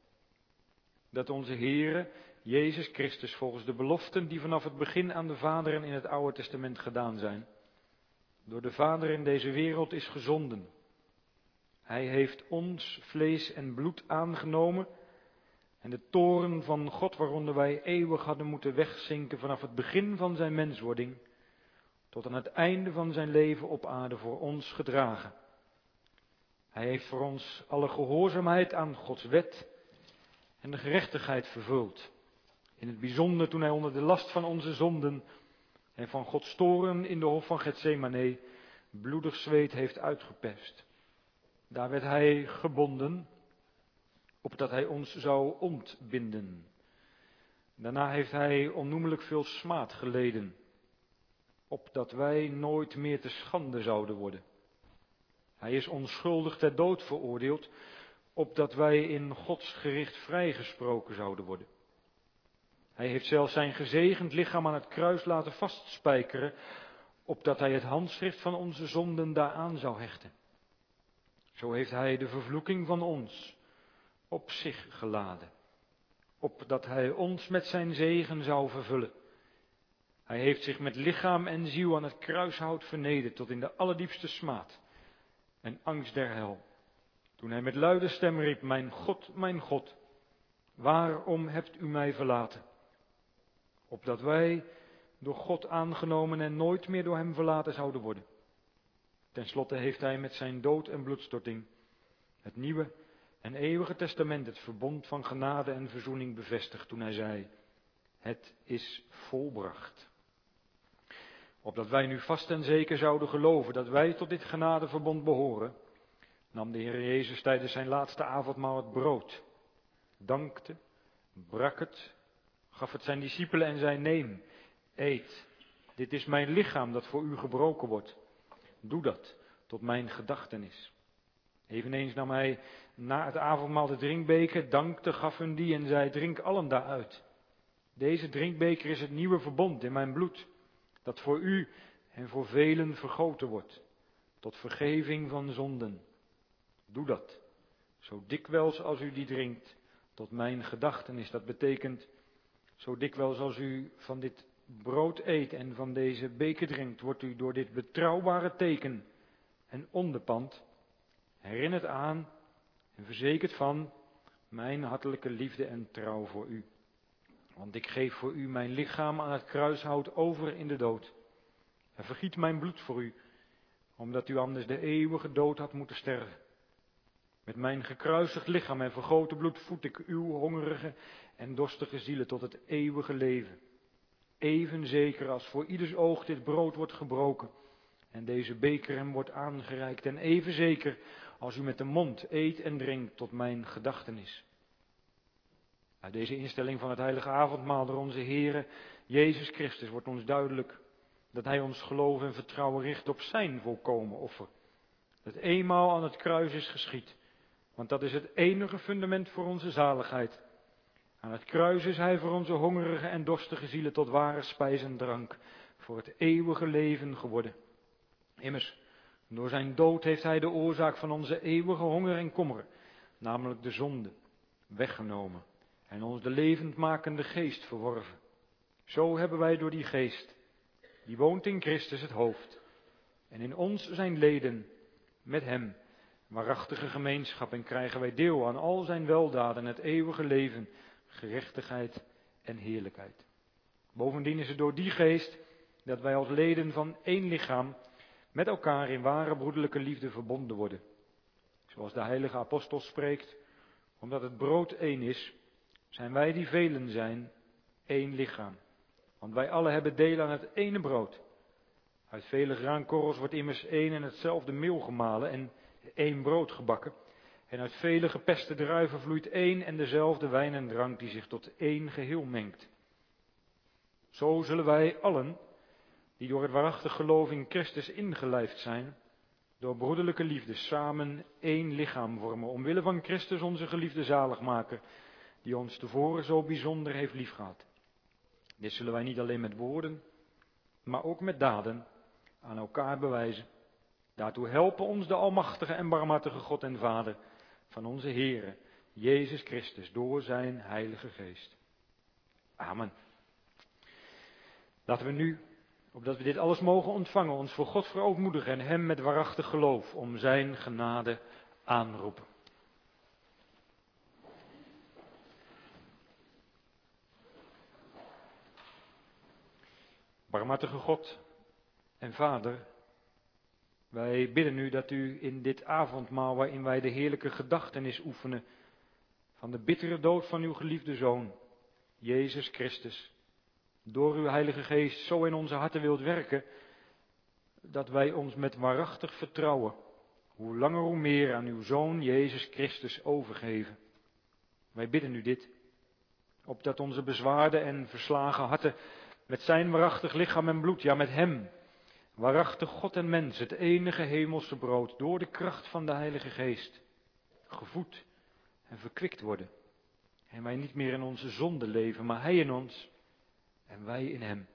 dat onze Heere, Jezus Christus, volgens de beloften die vanaf het begin aan de vaderen in het Oude Testament gedaan zijn, door de Vader in deze wereld is gezonden. Hij heeft ons vlees en bloed aangenomen en de toorn van God waaronder wij eeuwig hadden moeten wegzinken vanaf het begin van zijn menswording tot aan het einde van zijn leven op aarde voor ons gedragen. Hij heeft voor ons alle gehoorzaamheid aan Gods wet en de gerechtigheid vervuld. In het bijzonder toen hij onder de last van onze zonden en van Gods toorn in de hof van Getsemane bloedig zweet heeft uitgeperst. Daar werd hij gebonden, opdat hij ons zou ontbinden. Daarna heeft hij onnoemelijk veel smaad geleden, opdat wij nooit meer te schande zouden worden. Hij is onschuldig ter dood veroordeeld, opdat wij in Gods gericht vrijgesproken zouden worden. Hij heeft zelfs zijn gezegend lichaam aan het kruis laten vastspijkeren, opdat hij het handschrift van onze zonden daaraan zou hechten. Zo heeft hij de vervloeking van ons op zich geladen, opdat hij ons met zijn zegen zou vervullen. Hij heeft zich met lichaam en ziel aan het kruishout vernederd tot in de allerdiepste smaad en angst der hel. Toen hij met luide stem riep, mijn God, mijn God, waarom hebt u mij verlaten? Opdat wij door God aangenomen en nooit meer door hem verlaten zouden worden. Ten slotte heeft hij met zijn dood en bloedstorting het nieuwe en eeuwige testament, het verbond van genade en verzoening bevestigd toen hij zei, het is volbracht. Opdat wij nu vast en zeker zouden geloven dat wij tot dit genadeverbond behoren, nam de Heer Jezus tijdens zijn laatste avondmaal het brood, dankte, brak het, gaf het zijn discipelen en zei, neem, eet, dit is mijn lichaam dat voor u gebroken wordt. Doe dat tot mijn gedachtenis. Eveneens nam hij na het avondmaal de drinkbeker, dankte, gaf hun die en zei, drink allen daaruit. Deze drinkbeker is het nieuwe verbond in mijn bloed, dat voor u en voor velen vergoten wordt, tot vergeving van zonden. Doe dat, zo dikwijls als u die drinkt, tot mijn gedachtenis. Dat betekent, zo dikwijls als u van dit brood eet en van deze beker drinkt, wordt u door dit betrouwbare teken en onderpand herinnerd aan en verzekerd van mijn hartelijke liefde en trouw voor u. Want ik geef voor u mijn lichaam aan het kruishout over in de dood. En vergiet mijn bloed voor u, omdat u anders de eeuwige dood had moeten sterven. Met mijn gekruisigd lichaam en vergoten bloed voed ik uw hongerige en dorstige zielen tot het eeuwige leven. Even zeker als voor ieders oog dit brood wordt gebroken en deze beker hem wordt aangereikt. En even zeker als u met de mond eet en drinkt tot mijn gedachtenis. Uit deze instelling van het heilige avondmaal door onze Heere Jezus Christus wordt ons duidelijk dat hij ons geloof en vertrouwen richt op zijn volkomen offer. Dat eenmaal aan het kruis is geschied, want dat is het enige fundament voor onze zaligheid. Aan het kruis is hij voor onze hongerige en dorstige zielen tot ware spijs en drank, voor het eeuwige leven geworden. Immers, door zijn dood heeft hij de oorzaak van onze eeuwige honger en kommer, namelijk de zonde, weggenomen en ons de levendmakende geest verworven. Zo hebben wij door die geest, die woont in Christus het hoofd, En in ons zijn leden met hem waarachtige gemeenschap en krijgen wij deel aan al zijn weldaden, het eeuwige leven, gerechtigheid en heerlijkheid. Bovendien is het door die geest dat wij als leden van één lichaam met elkaar in ware broederlijke liefde verbonden worden. Zoals de heilige apostel spreekt, omdat het brood één is, zijn wij die velen zijn, één lichaam. Want wij alle hebben deel aan het ene brood. Uit vele graankorrels wordt immers één en hetzelfde meel gemalen en één brood gebakken. En uit vele gepeste druiven vloeit één en dezelfde wijn en drank die zich tot één geheel mengt. Zo zullen wij allen, die door het waarachtig geloof in Christus ingelijfd zijn, door broederlijke liefde samen één lichaam vormen, omwille van Christus onze geliefde zaligmaker, die ons tevoren zo bijzonder heeft liefgehad. Dit zullen wij niet alleen met woorden, maar ook met daden aan elkaar bewijzen. Daartoe helpen ons de almachtige en barmhartige God en Vader van onze Heere, Jezus Christus, door zijn Heilige Geest. Amen. Laten we nu, opdat we dit alles mogen ontvangen, ons voor God verootmoedigen en hem met waarachtig geloof om zijn genade aanroepen. Barmhartige God en Vader, wij bidden u dat u in dit avondmaal, waarin wij de heerlijke gedachtenis oefenen van de bittere dood van uw geliefde Zoon, Jezus Christus, door uw Heilige Geest zo in onze harten wilt werken, dat wij ons met waarachtig vertrouwen, hoe langer hoe meer aan uw Zoon Jezus Christus overgeven. Wij bidden u dit, opdat onze bezwaarde en verslagen harten met zijn waarachtig lichaam en bloed, ja met hem, waarachtig God en mens, het enige hemelse brood, door de kracht van de Heilige Geest, gevoed en verkwikt worden. En wij niet meer in onze zonde leven, maar hij in ons en wij in hem.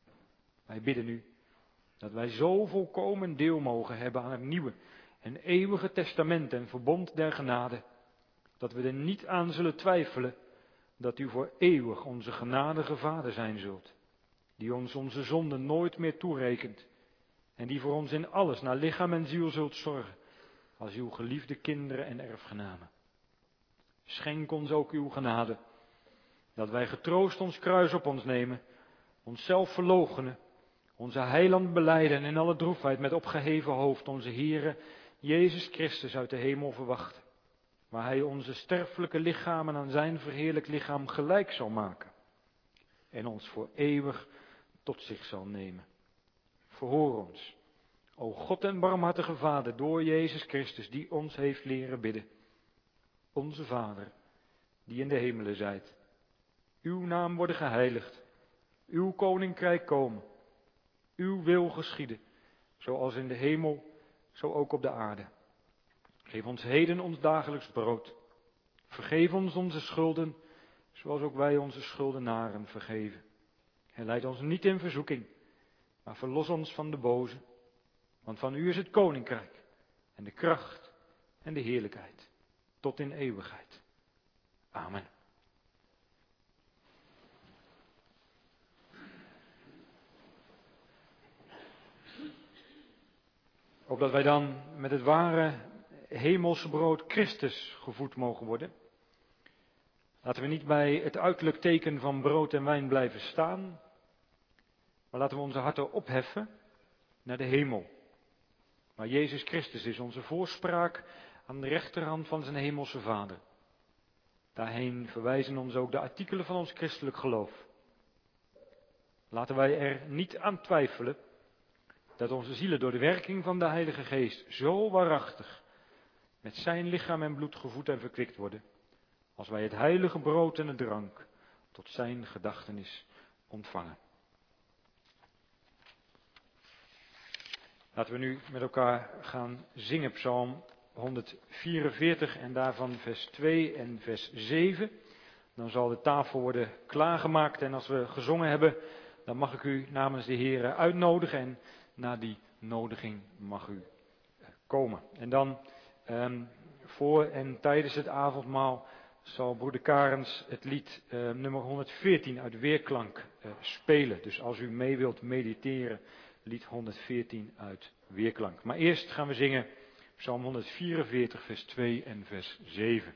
Wij bidden u dat wij zo volkomen deel mogen hebben aan het nieuwe en eeuwige testament en verbond der genade, dat we er niet aan zullen twijfelen dat u voor eeuwig onze genadige Vader zijn zult, die ons onze zonden nooit meer toerekent en die voor ons in alles naar lichaam en ziel zult zorgen, als uw geliefde kinderen en erfgenamen. Schenk ons ook uw genade, dat wij getroost ons kruis op ons nemen, onszelf verloochenen, onze heiland belijden en in alle droefheid met opgeheven hoofd onze Heere Jezus Christus uit de hemel verwachten, waar hij onze sterfelijke lichamen aan zijn verheerlijk lichaam gelijk zal maken en ons voor eeuwig tot zich zal nemen. Verhoor ons, o God en barmhartige Vader, door Jezus Christus, die ons heeft leren bidden. Onze Vader, die in de hemelen zijt, uw naam worden geheiligd, uw koninkrijk komen, uw wil geschieden, zoals in de hemel, zo ook op de aarde. Geef ons heden ons dagelijks brood. Vergeef ons onze schulden, zoals ook wij onze schuldenaren vergeven. En leid ons niet in verzoeking, maar verlos ons van de boze. Want van u is het koninkrijk en de kracht en de heerlijkheid tot in eeuwigheid. Amen. Opdat wij dan met het ware hemelse brood Christus gevoed mogen worden. Laten we niet bij het uiterlijk teken van brood en wijn blijven staan, maar laten we onze harten opheffen naar de hemel. Maar Jezus Christus is onze voorspraak aan de rechterhand van zijn hemelse Vader. Daarheen verwijzen ons ook de artikelen van ons christelijk geloof. Laten wij er niet aan twijfelen dat onze zielen door de werking van de Heilige Geest zo waarachtig met zijn lichaam en bloed gevoed en verkwikt worden, als wij het heilige brood en de drank tot zijn gedachtenis ontvangen. Laten we nu met elkaar gaan zingen Psalm honderdvierenveertig en daarvan vers twee en vers zeven. Dan zal de tafel worden klaargemaakt en als we gezongen hebben, dan mag ik u namens de Heere uitnodigen en na die nodiging mag u komen. En dan um, voor en tijdens het avondmaal zal broeder Karens het lied uh, nummer honderdveertien uit Weerklank uh, spelen. Dus als u mee wilt mediteren, lied honderdveertien uit weerklank. Maar eerst gaan we zingen Psalm honderdvierenveertig, vers twee en vers zeven.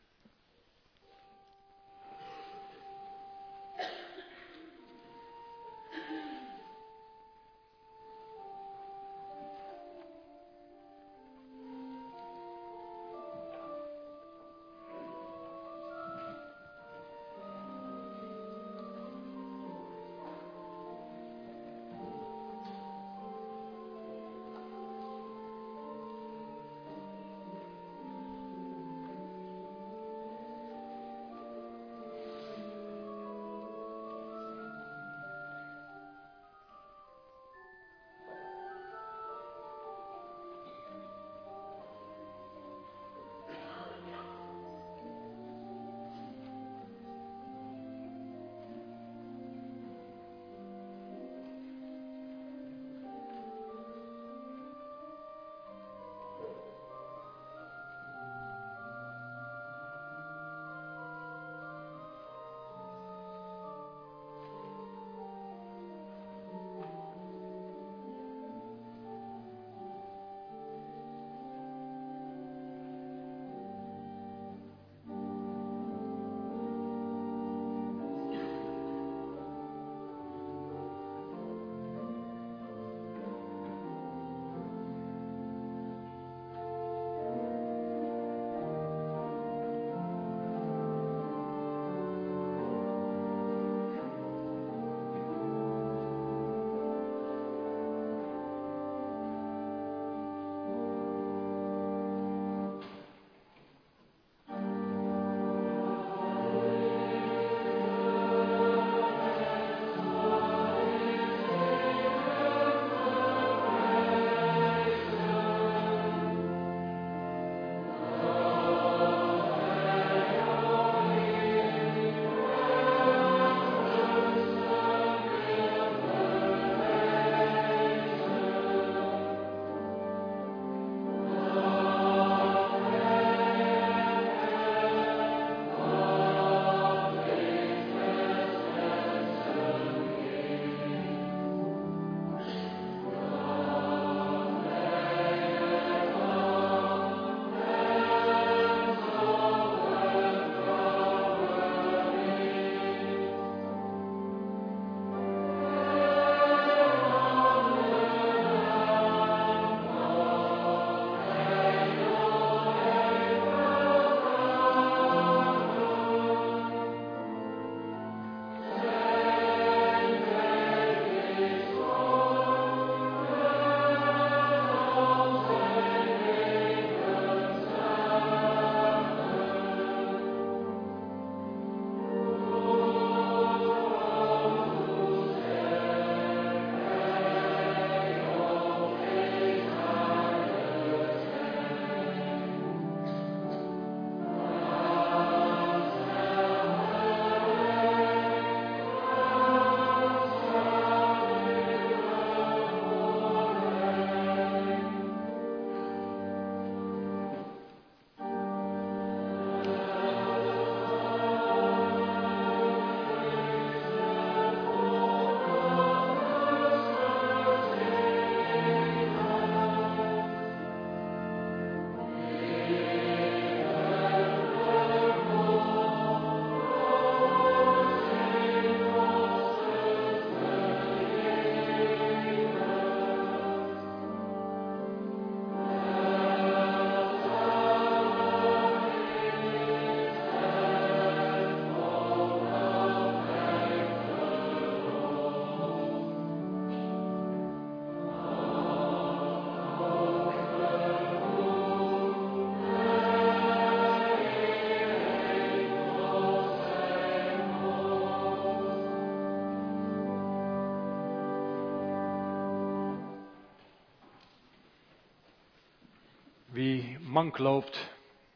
Wie mank loopt,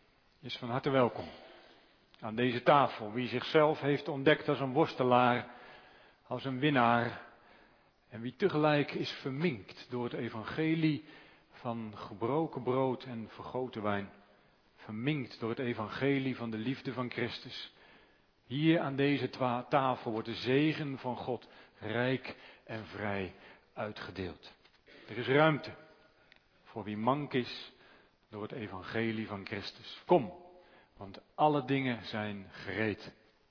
is van harte welkom aan deze tafel. Wie zichzelf heeft ontdekt als een worstelaar, als een winnaar. En wie tegelijk is verminkt door het evangelie van gebroken brood en vergoten wijn. Verminkt door het evangelie van de liefde van Christus. Hier aan deze twa- tafel wordt de zegen van God rijk en vrij uitgedeeld. Er is ruimte voor wie mank is door het evangelie van Christus. Kom, want alle dingen zijn gereed.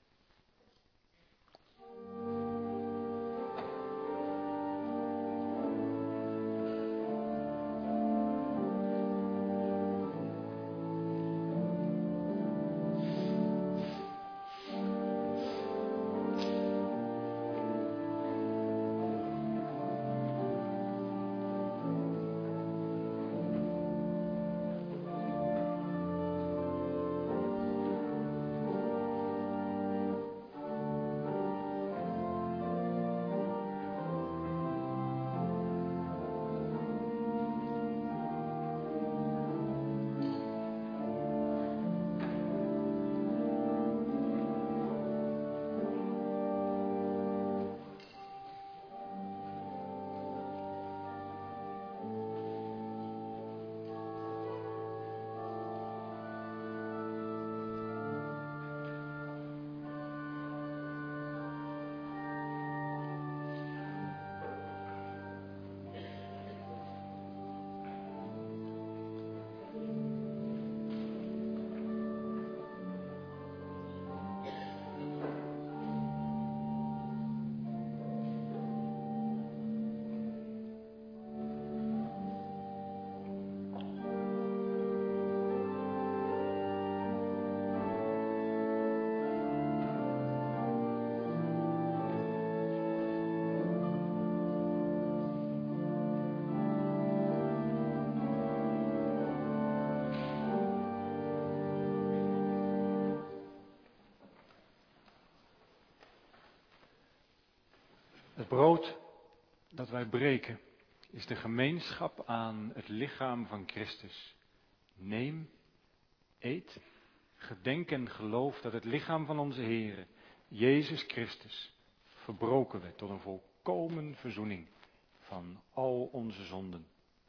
Het brood dat wij breken is de gemeenschap aan het lichaam van Christus. Neem, eet, gedenk en geloof dat het lichaam van onze Heere, Jezus Christus, verbroken werd tot een volkomen verzoening van al onze zonden.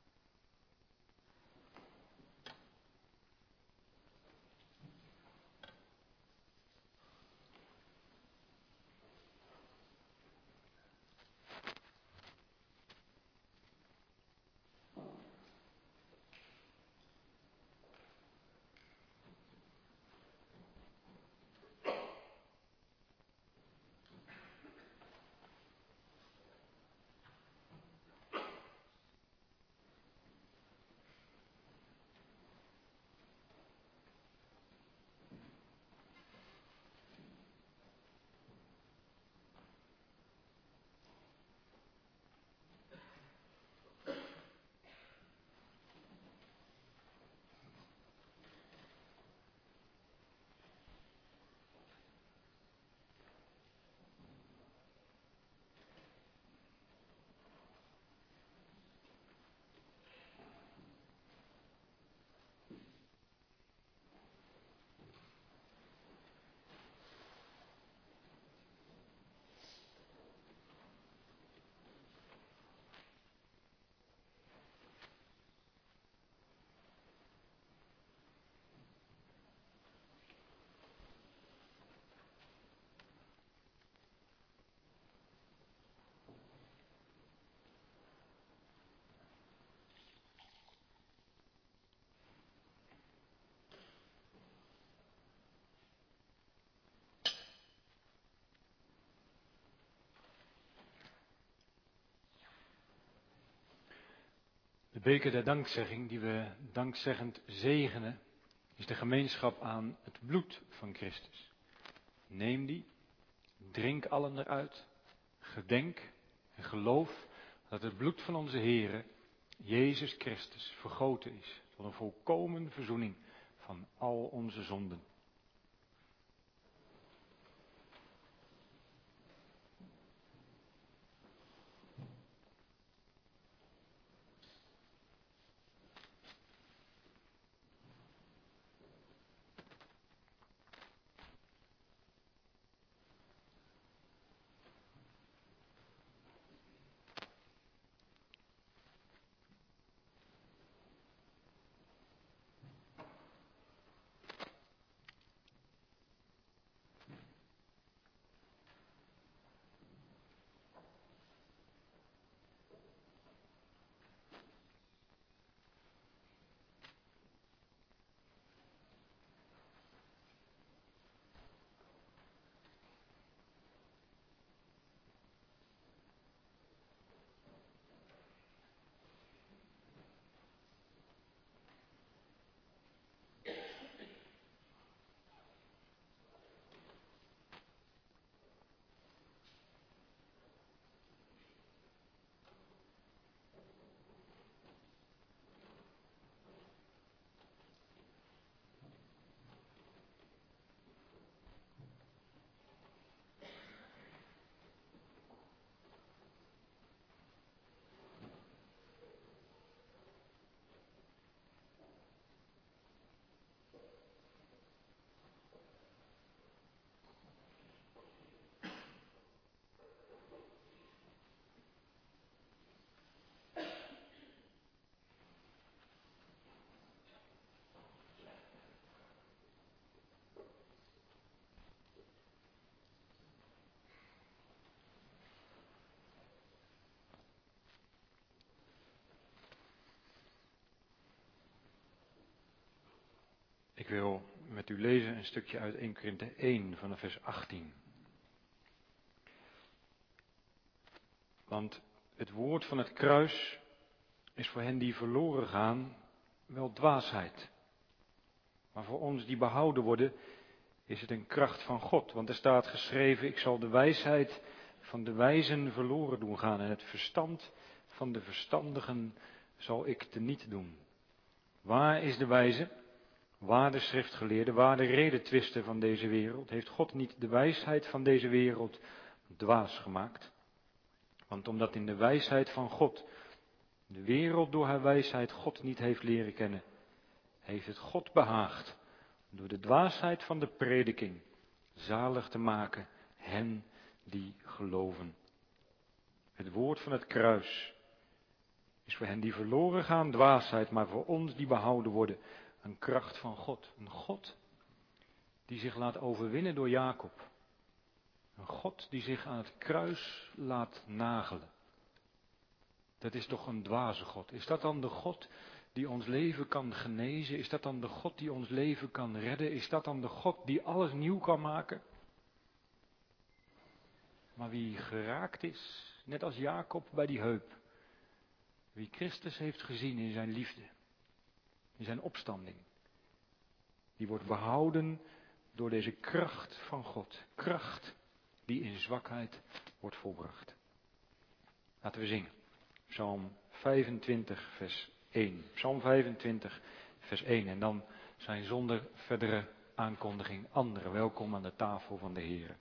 De beker der dankzegging, die we dankzeggend zegenen, is de gemeenschap aan het bloed van Christus. Neem die, drink allen eruit, gedenk en geloof dat het bloed van onze Heere, Jezus Christus, vergoten is tot een volkomen verzoening van al onze zonden. Ik wil met u lezen een stukje uit Eerste Korinthe één vanaf vers achttien. Want het woord van het kruis is voor hen die verloren gaan wel dwaasheid. Maar voor ons die behouden worden is het een kracht van God. Want er staat geschreven, ik zal de wijsheid van de wijzen verloren doen gaan en het verstand van de verstandigen zal ik teniet doen. Waar is de wijze? Waar de schriftgeleerde? Waar de redetwister van deze wereld? Heeft God niet de wijsheid van deze wereld dwaas gemaakt? Want omdat in de wijsheid van God de wereld door haar wijsheid God niet heeft leren kennen, heeft het God behaagd door de dwaasheid van de prediking zalig te maken hen die geloven. Het woord van het kruis is voor hen die verloren gaan dwaasheid, maar voor ons die behouden worden een kracht van God. Een God die zich laat overwinnen door Jacob. Een God die zich aan het kruis laat nagelen. Dat is toch een dwaze God. Is dat dan de God die ons leven kan genezen? Is dat dan de God die ons leven kan redden? Is dat dan de God die alles nieuw kan maken? Maar wie geraakt is, net als Jacob bij die heup, wie Christus heeft gezien in zijn liefde, in zijn opstanding, die wordt behouden door deze kracht van God. Kracht die in zwakheid wordt volbracht. Laten we zingen. Psalm vijfentwintig, vers één. Psalm vijfentwintig, vers één. En dan zijn zonder verdere aankondiging anderen welkom aan de tafel van de Heer.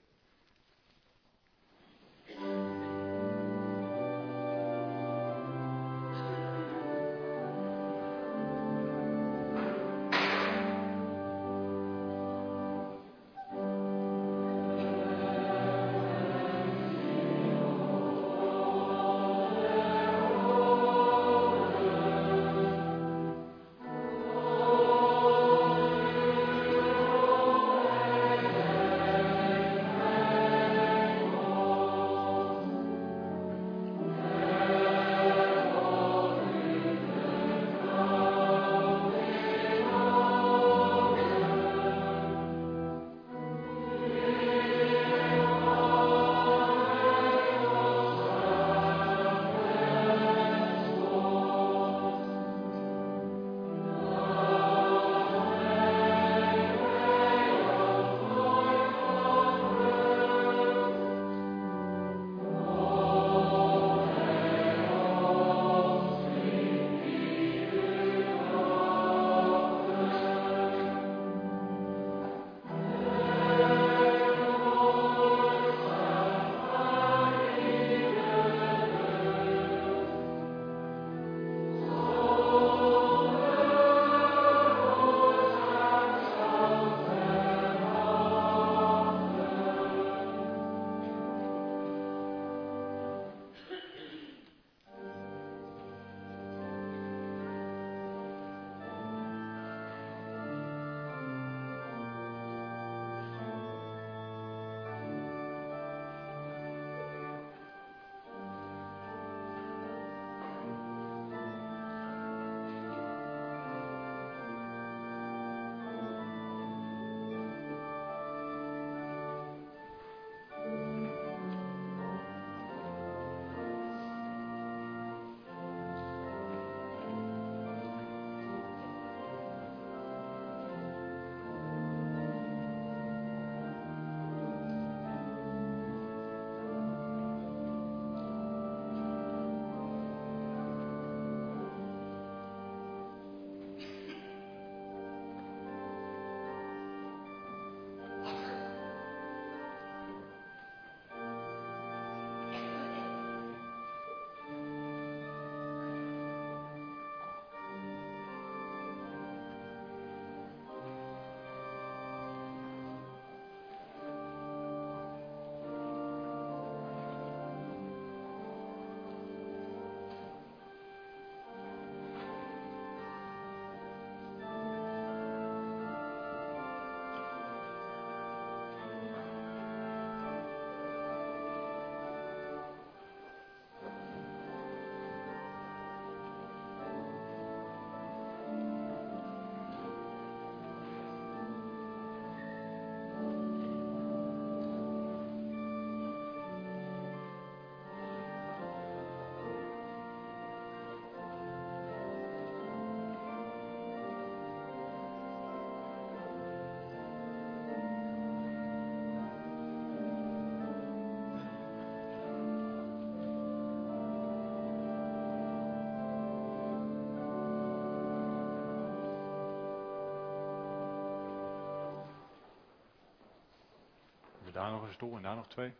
daar nog een stoel en daar nog twee.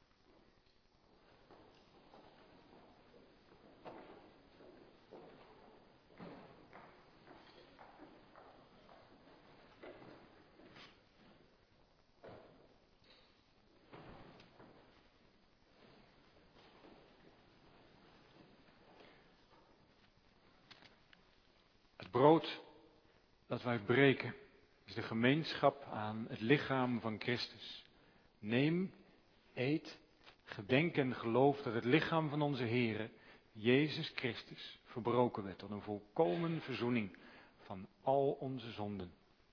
Het brood dat wij breken is de gemeenschap aan het lichaam van Christus. Neem, eet, gedenk en geloof dat het lichaam van onze Heere, Jezus Christus, verbroken werd tot een volkomen verzoening van al onze zonden.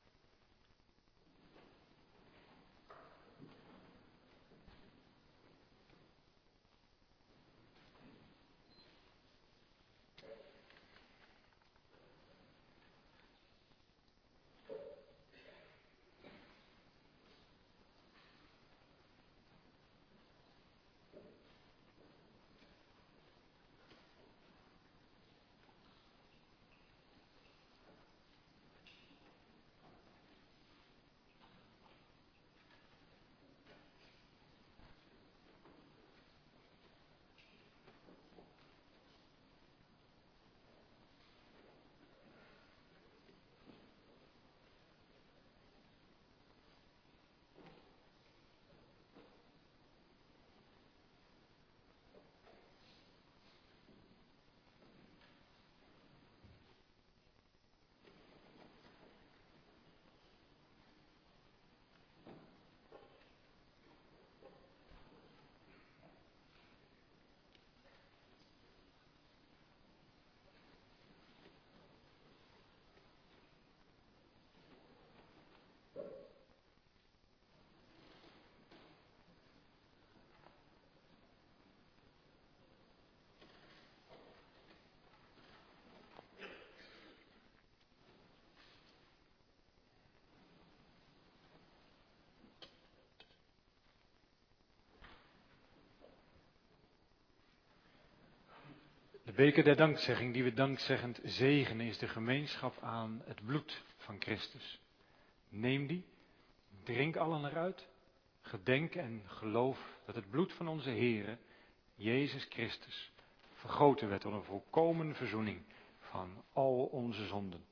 De beker der dankzegging die we dankzeggend zegenen is de gemeenschap aan het bloed van Christus. Neem die, drink allen eruit, gedenk en geloof dat het bloed van onze Heere, Jezus Christus, vergoten werd tot een volkomen verzoening van al onze zonden.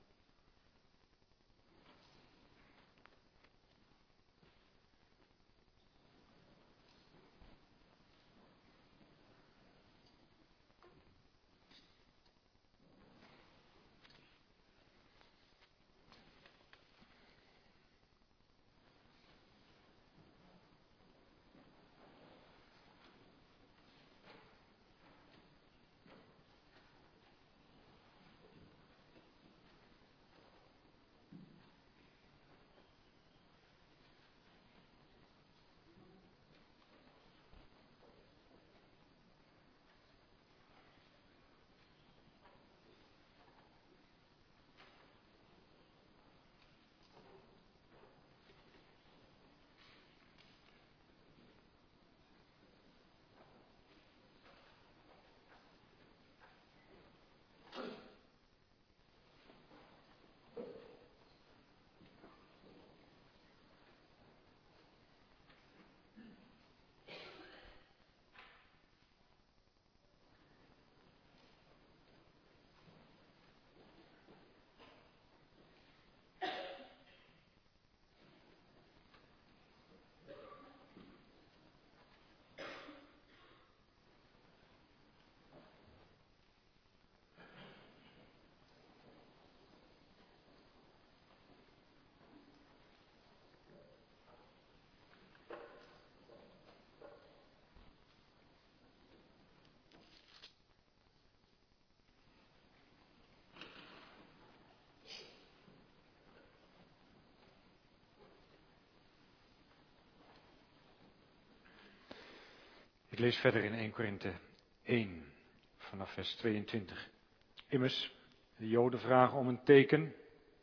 Ik lees verder in eerste Korinthe één, vanaf vers tweeëntwintig. Immers, de Joden vragen om een teken,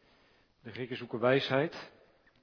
de Grieken zoeken wijsheid.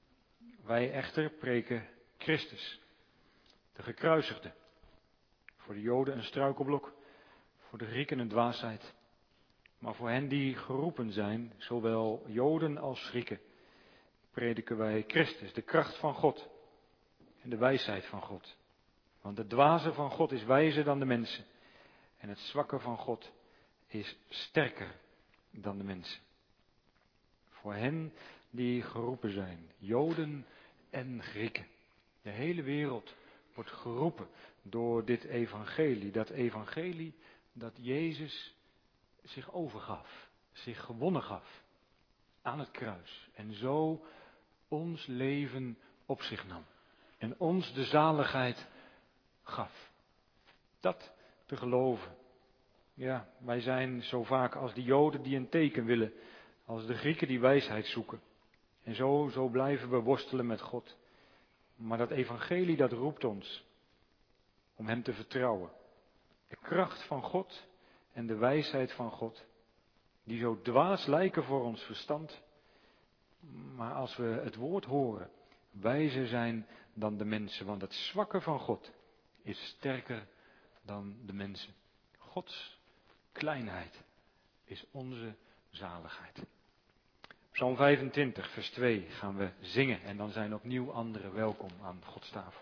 Wij echter preken Christus, de gekruisigde. Voor de Joden een struikelblok, voor de Grieken een dwaasheid. Maar voor hen die geroepen zijn, zowel Joden als Grieken, prediken wij Christus, de kracht van God. en de wijsheid van God. Want het dwaze van God is wijzer dan de mensen. En het zwakke van God is sterker dan de mensen. Voor hen die geroepen zijn, Joden en Grieken. De hele wereld wordt geroepen door dit evangelie. Dat evangelie dat Jezus zich overgaf, zich gewonnen gaf aan het kruis. En zo ons leven op zich nam. En ons de zaligheid gaf. Dat te geloven. Ja, wij zijn zo vaak als de Joden die een teken willen. Als de Grieken die wijsheid zoeken. En zo, zo blijven we worstelen met God. Maar dat evangelie dat roept ons om hem te vertrouwen. De kracht van God en de wijsheid van God. Die zo dwaas lijken voor ons verstand. Maar als we het woord horen, wijzer zijn dan de mensen. Want het zwakke van God is sterker dan de mensen. Gods kleinheid is onze zaligheid. Psalm vijfentwintig, vers twee gaan we zingen. En dan zijn opnieuw anderen welkom aan Gods tafel.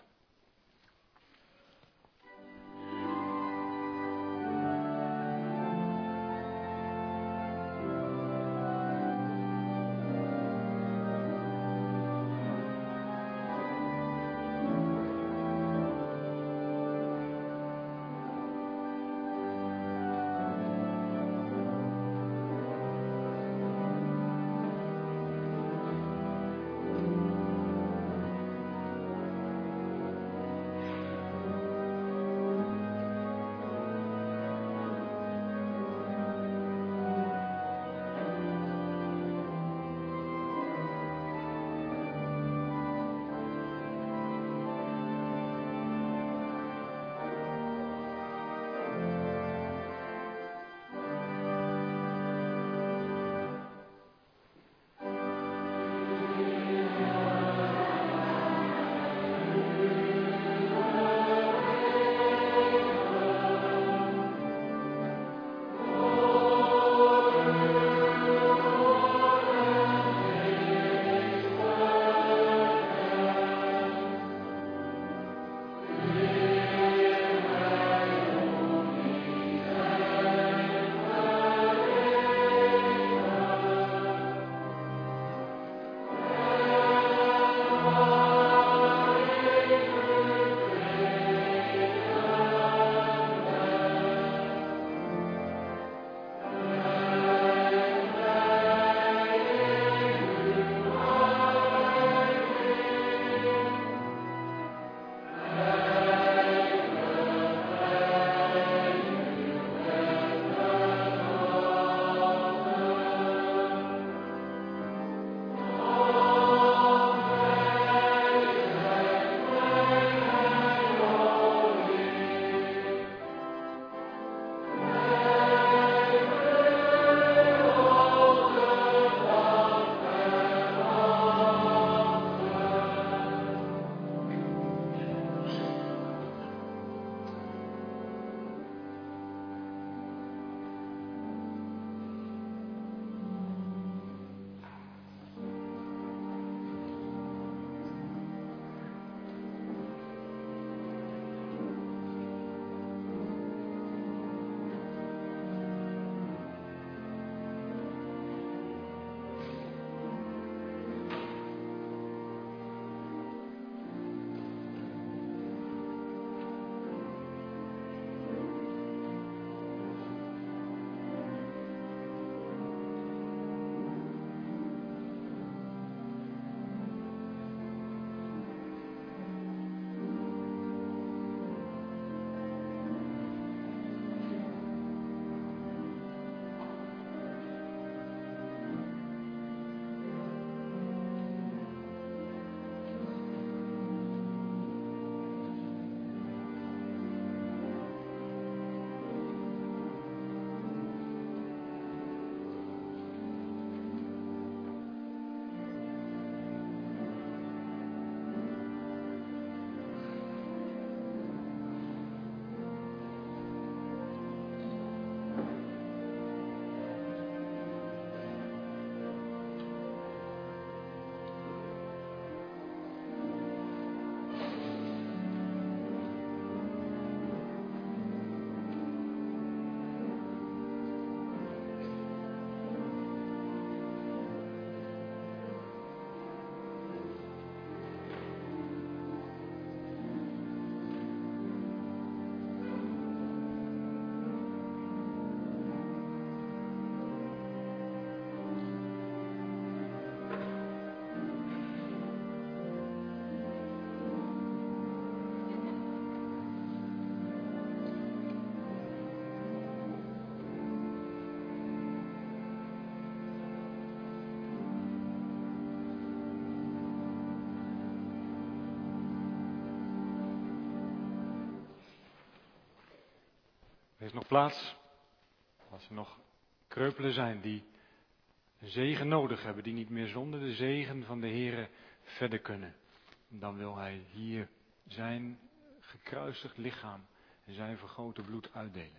Er is nog plaats. Als er nog kreupelen zijn die een zegen nodig hebben, die niet meer zonder de zegen van de Heere verder kunnen. Dan wil hij hier zijn gekruisigd lichaam en zijn vergoten bloed uitdelen.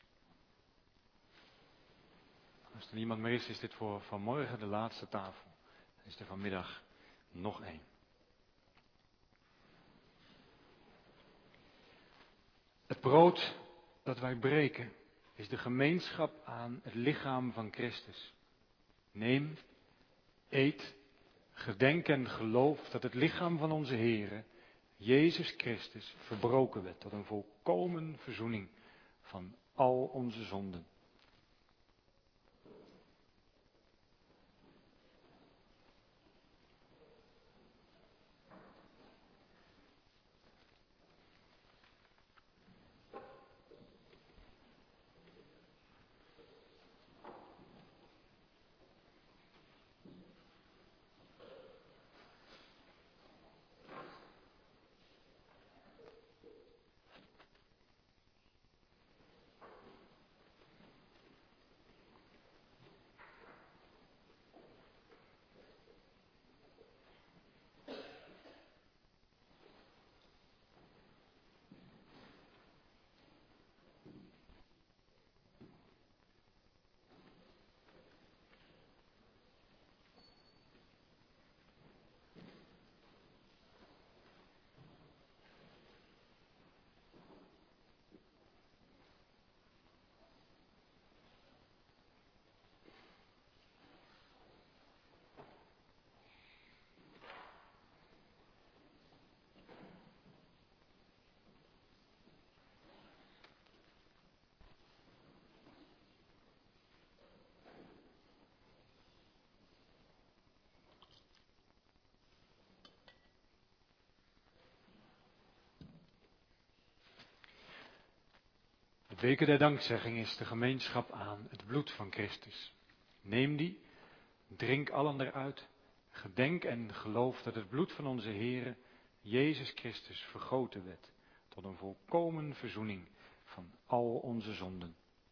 Als er niemand meer is, is dit voor vanmorgen de laatste tafel. Dan is er vanmiddag nog één. Het brood dat wij breken is de gemeenschap aan het lichaam van Christus. Neem, eet, gedenk en geloof dat het lichaam van onze Heere, Jezus Christus, verbroken werd tot een volkomen verzoening van al onze zonden. Het beker der dankzegging is de gemeenschap aan het bloed van Christus. Neem die, drink allen eruit, gedenk en geloof dat het bloed van onze Heere, Jezus Christus, vergoten werd tot een volkomen verzoening van al onze zonden.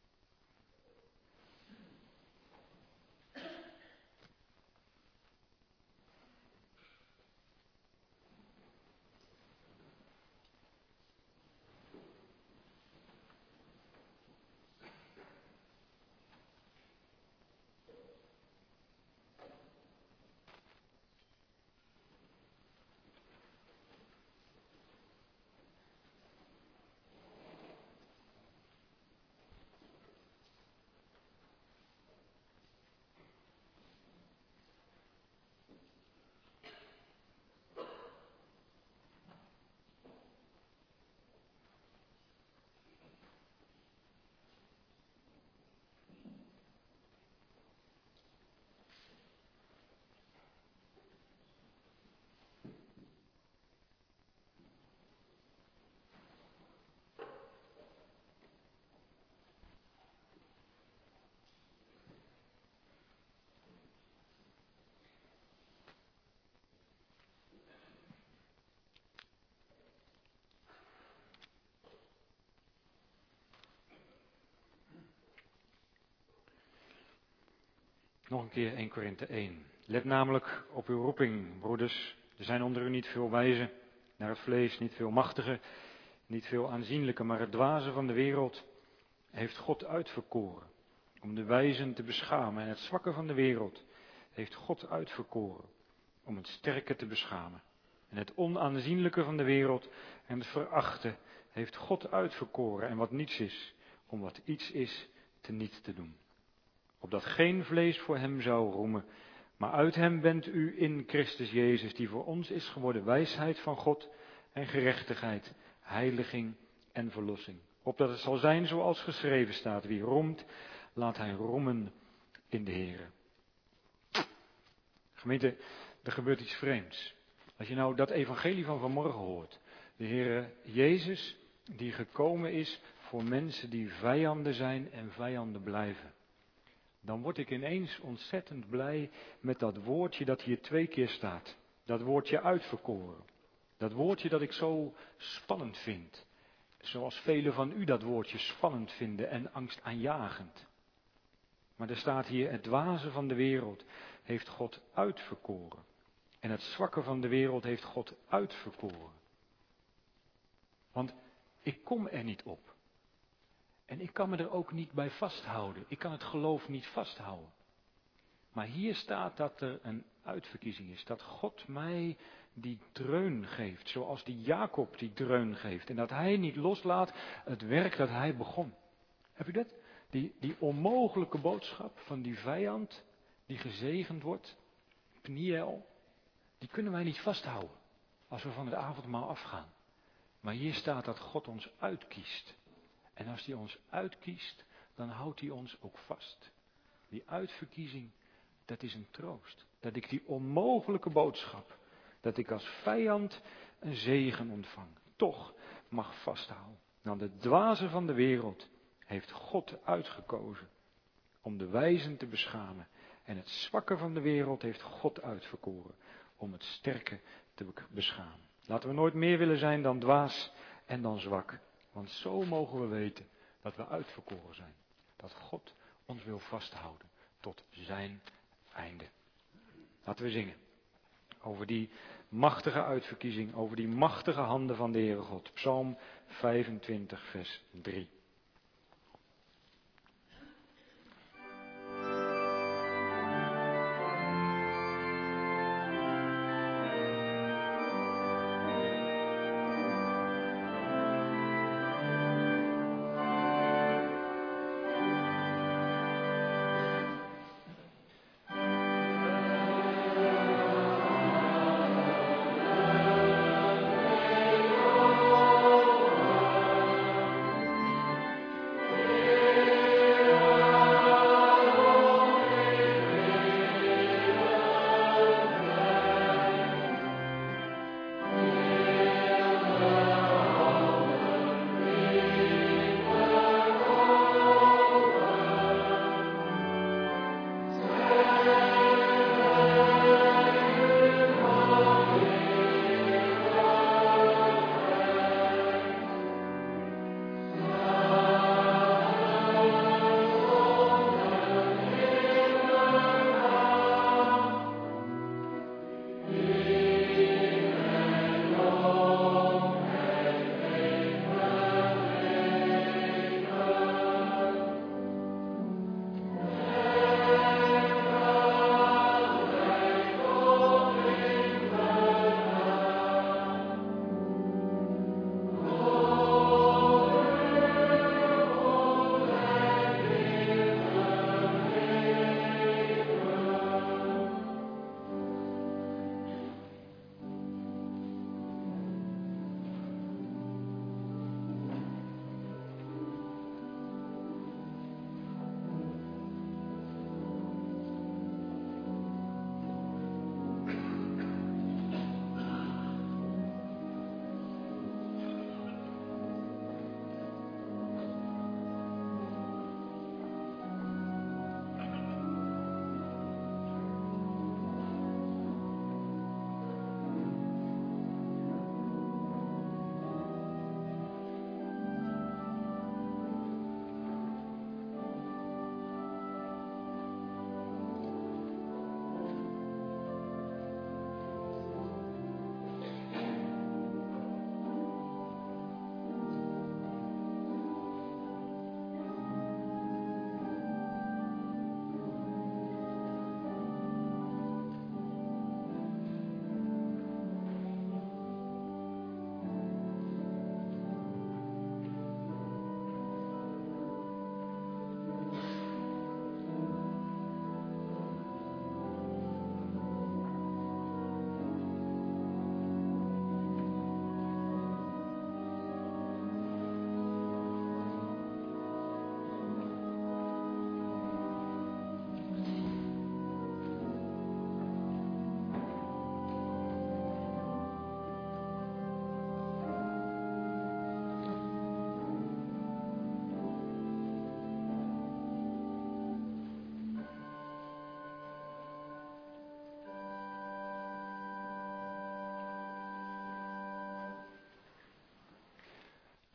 Nog een keer Eerste Korinthe één. Let namelijk op uw roeping, broeders. Er zijn onder u niet veel wijzen naar het vlees, niet veel machtigen, niet veel aanzienlijke, maar het dwaze van de wereld heeft God uitverkoren om de wijzen te beschamen. En het zwakke van de wereld heeft God uitverkoren om het sterke te beschamen. En het onaanzienlijke van de wereld en het verachte heeft God uitverkoren en wat niets is, om wat iets is te niet te doen. Opdat geen vlees voor hem zou roemen, maar uit hem bent u in Christus Jezus, die voor ons is geworden wijsheid van God en gerechtigheid, heiliging en verlossing. Opdat het zal zijn zoals geschreven staat, wie roemt, laat hij roemen in de Heere. Gemeente, er gebeurt iets vreemds. Als je nou dat evangelie van vanmorgen hoort, de Heere Jezus die gekomen is voor mensen die vijanden zijn en vijanden blijven. Dan word ik ineens ontzettend blij met dat woordje dat hier twee keer staat. Dat woordje uitverkoren. Dat woordje dat ik zo spannend vind. Zoals velen van u dat woordje spannend vinden en angstaanjagend. Maar er staat hier, het dwaze van de wereld heeft God uitverkoren. En het zwakke van de wereld heeft God uitverkoren. Want ik kom er niet op. En ik kan me er ook niet bij vasthouden. Ik kan het geloof niet vasthouden. Maar hier staat dat er een uitverkiezing is. Dat God mij die dreun geeft. Zoals die Jacob die dreun geeft. En dat hij niet loslaat het werk dat hij begon. Heb u dat? Die, die onmogelijke boodschap van die vijand die gezegend wordt. Pniel. Die kunnen wij niet vasthouden. Als we van het avondmaal afgaan. Maar hier staat dat God ons uitkiest. En als hij ons uitkiest, dan houdt hij ons ook vast. Die uitverkiezing, dat is een troost. Dat ik die onmogelijke boodschap, dat ik als vijand een zegen ontvang, toch mag vasthouden. Nou, de dwaze van de wereld heeft God uitgekozen om de wijzen te beschamen. En het zwakke van de wereld heeft God uitverkoren om het sterke te beschamen. Laten we nooit meer willen zijn dan dwaas en dan zwak. Want zo mogen we weten dat we uitverkoren zijn. Dat God ons wil vasthouden tot zijn einde. Laten we zingen over die machtige uitverkiezing, over die machtige handen van de Heere God. Psalm vijfentwintig, vers drie.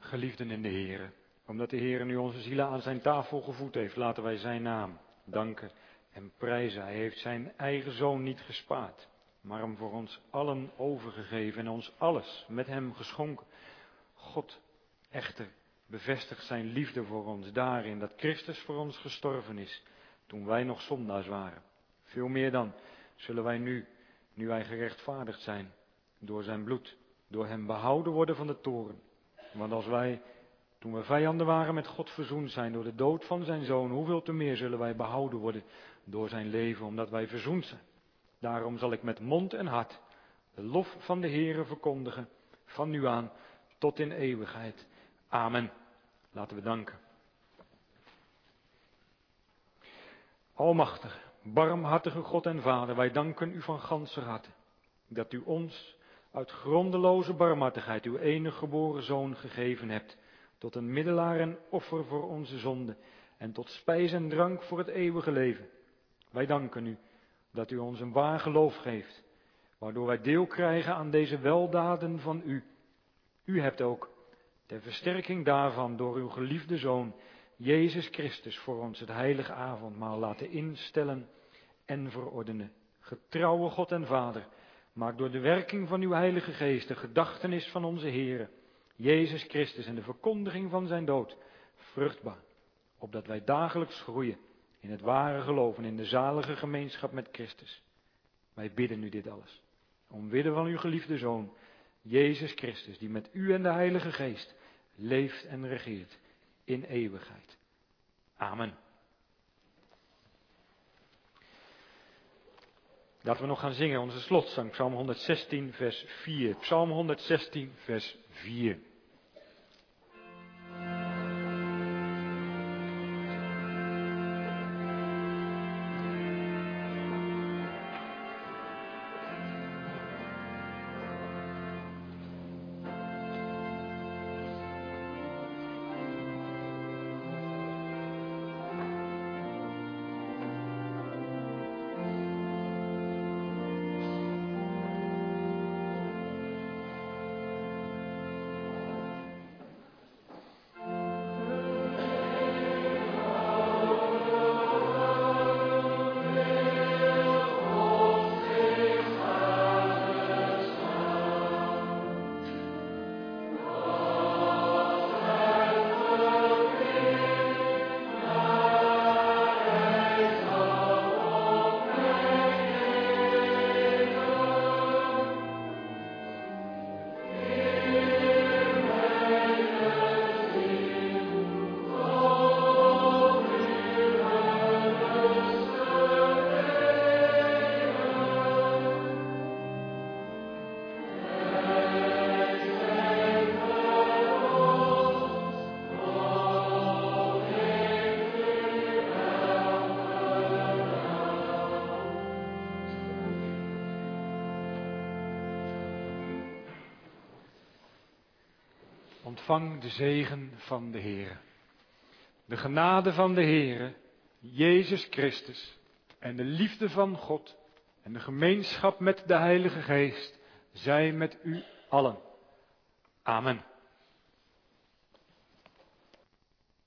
Geliefden in de Heere, omdat de Heere nu onze zielen aan zijn tafel gevoed heeft, laten wij zijn naam danken en prijzen. Hij heeft zijn eigen zoon niet gespaard, maar hem voor ons allen overgegeven en ons alles met hem geschonken. God echter bevestigt zijn liefde voor ons daarin dat Christus voor ons gestorven is, toen wij nog zondaars waren. Veel meer dan zullen wij nu, nu wij gerechtvaardigd zijn, door zijn bloed, door hem behouden worden van de toorn. Want als wij, toen we vijanden waren, met God verzoend zijn door de dood van zijn zoon, hoeveel te meer zullen wij behouden worden door zijn leven, omdat wij verzoend zijn. Daarom zal ik met mond en hart de lof van de Heere verkondigen, van nu aan tot in eeuwigheid. Amen. Laten we danken. Almachtige, barmhartige God en Vader, wij danken u van ganser harte, dat u ons uit grondeloze barmhartigheid uw enige geboren zoon gegeven hebt, tot een middelaar en offer voor onze zonde en tot spijs en drank voor het eeuwige leven. Wij danken u dat u ons een waar geloof geeft, waardoor wij deel krijgen aan deze weldaden van u. U hebt ook, ter versterking daarvan, door uw geliefde Zoon, Jezus Christus, voor ons het heilige avondmaal laten instellen en verordenen. Getrouwe God en Vader, maak door de werking van uw Heilige Geest de gedachtenis van onze Heere, Jezus Christus en de verkondiging van zijn dood vruchtbaar, opdat wij dagelijks groeien in het ware geloof en in de zalige gemeenschap met Christus. Wij bidden u dit alles, omwille van uw geliefde Zoon, Jezus Christus, die met u en de Heilige Geest leeft en regeert in eeuwigheid. Amen. Laten we nog gaan zingen, onze slotzang, Psalm honderdzestien, vers vier. Psalm honderdzestien, vers vier. Ontvang de zegen van de Heere. De genade van de Heere, Jezus Christus, en de liefde van God en de gemeenschap met de Heilige Geest, zij met u allen. Amen.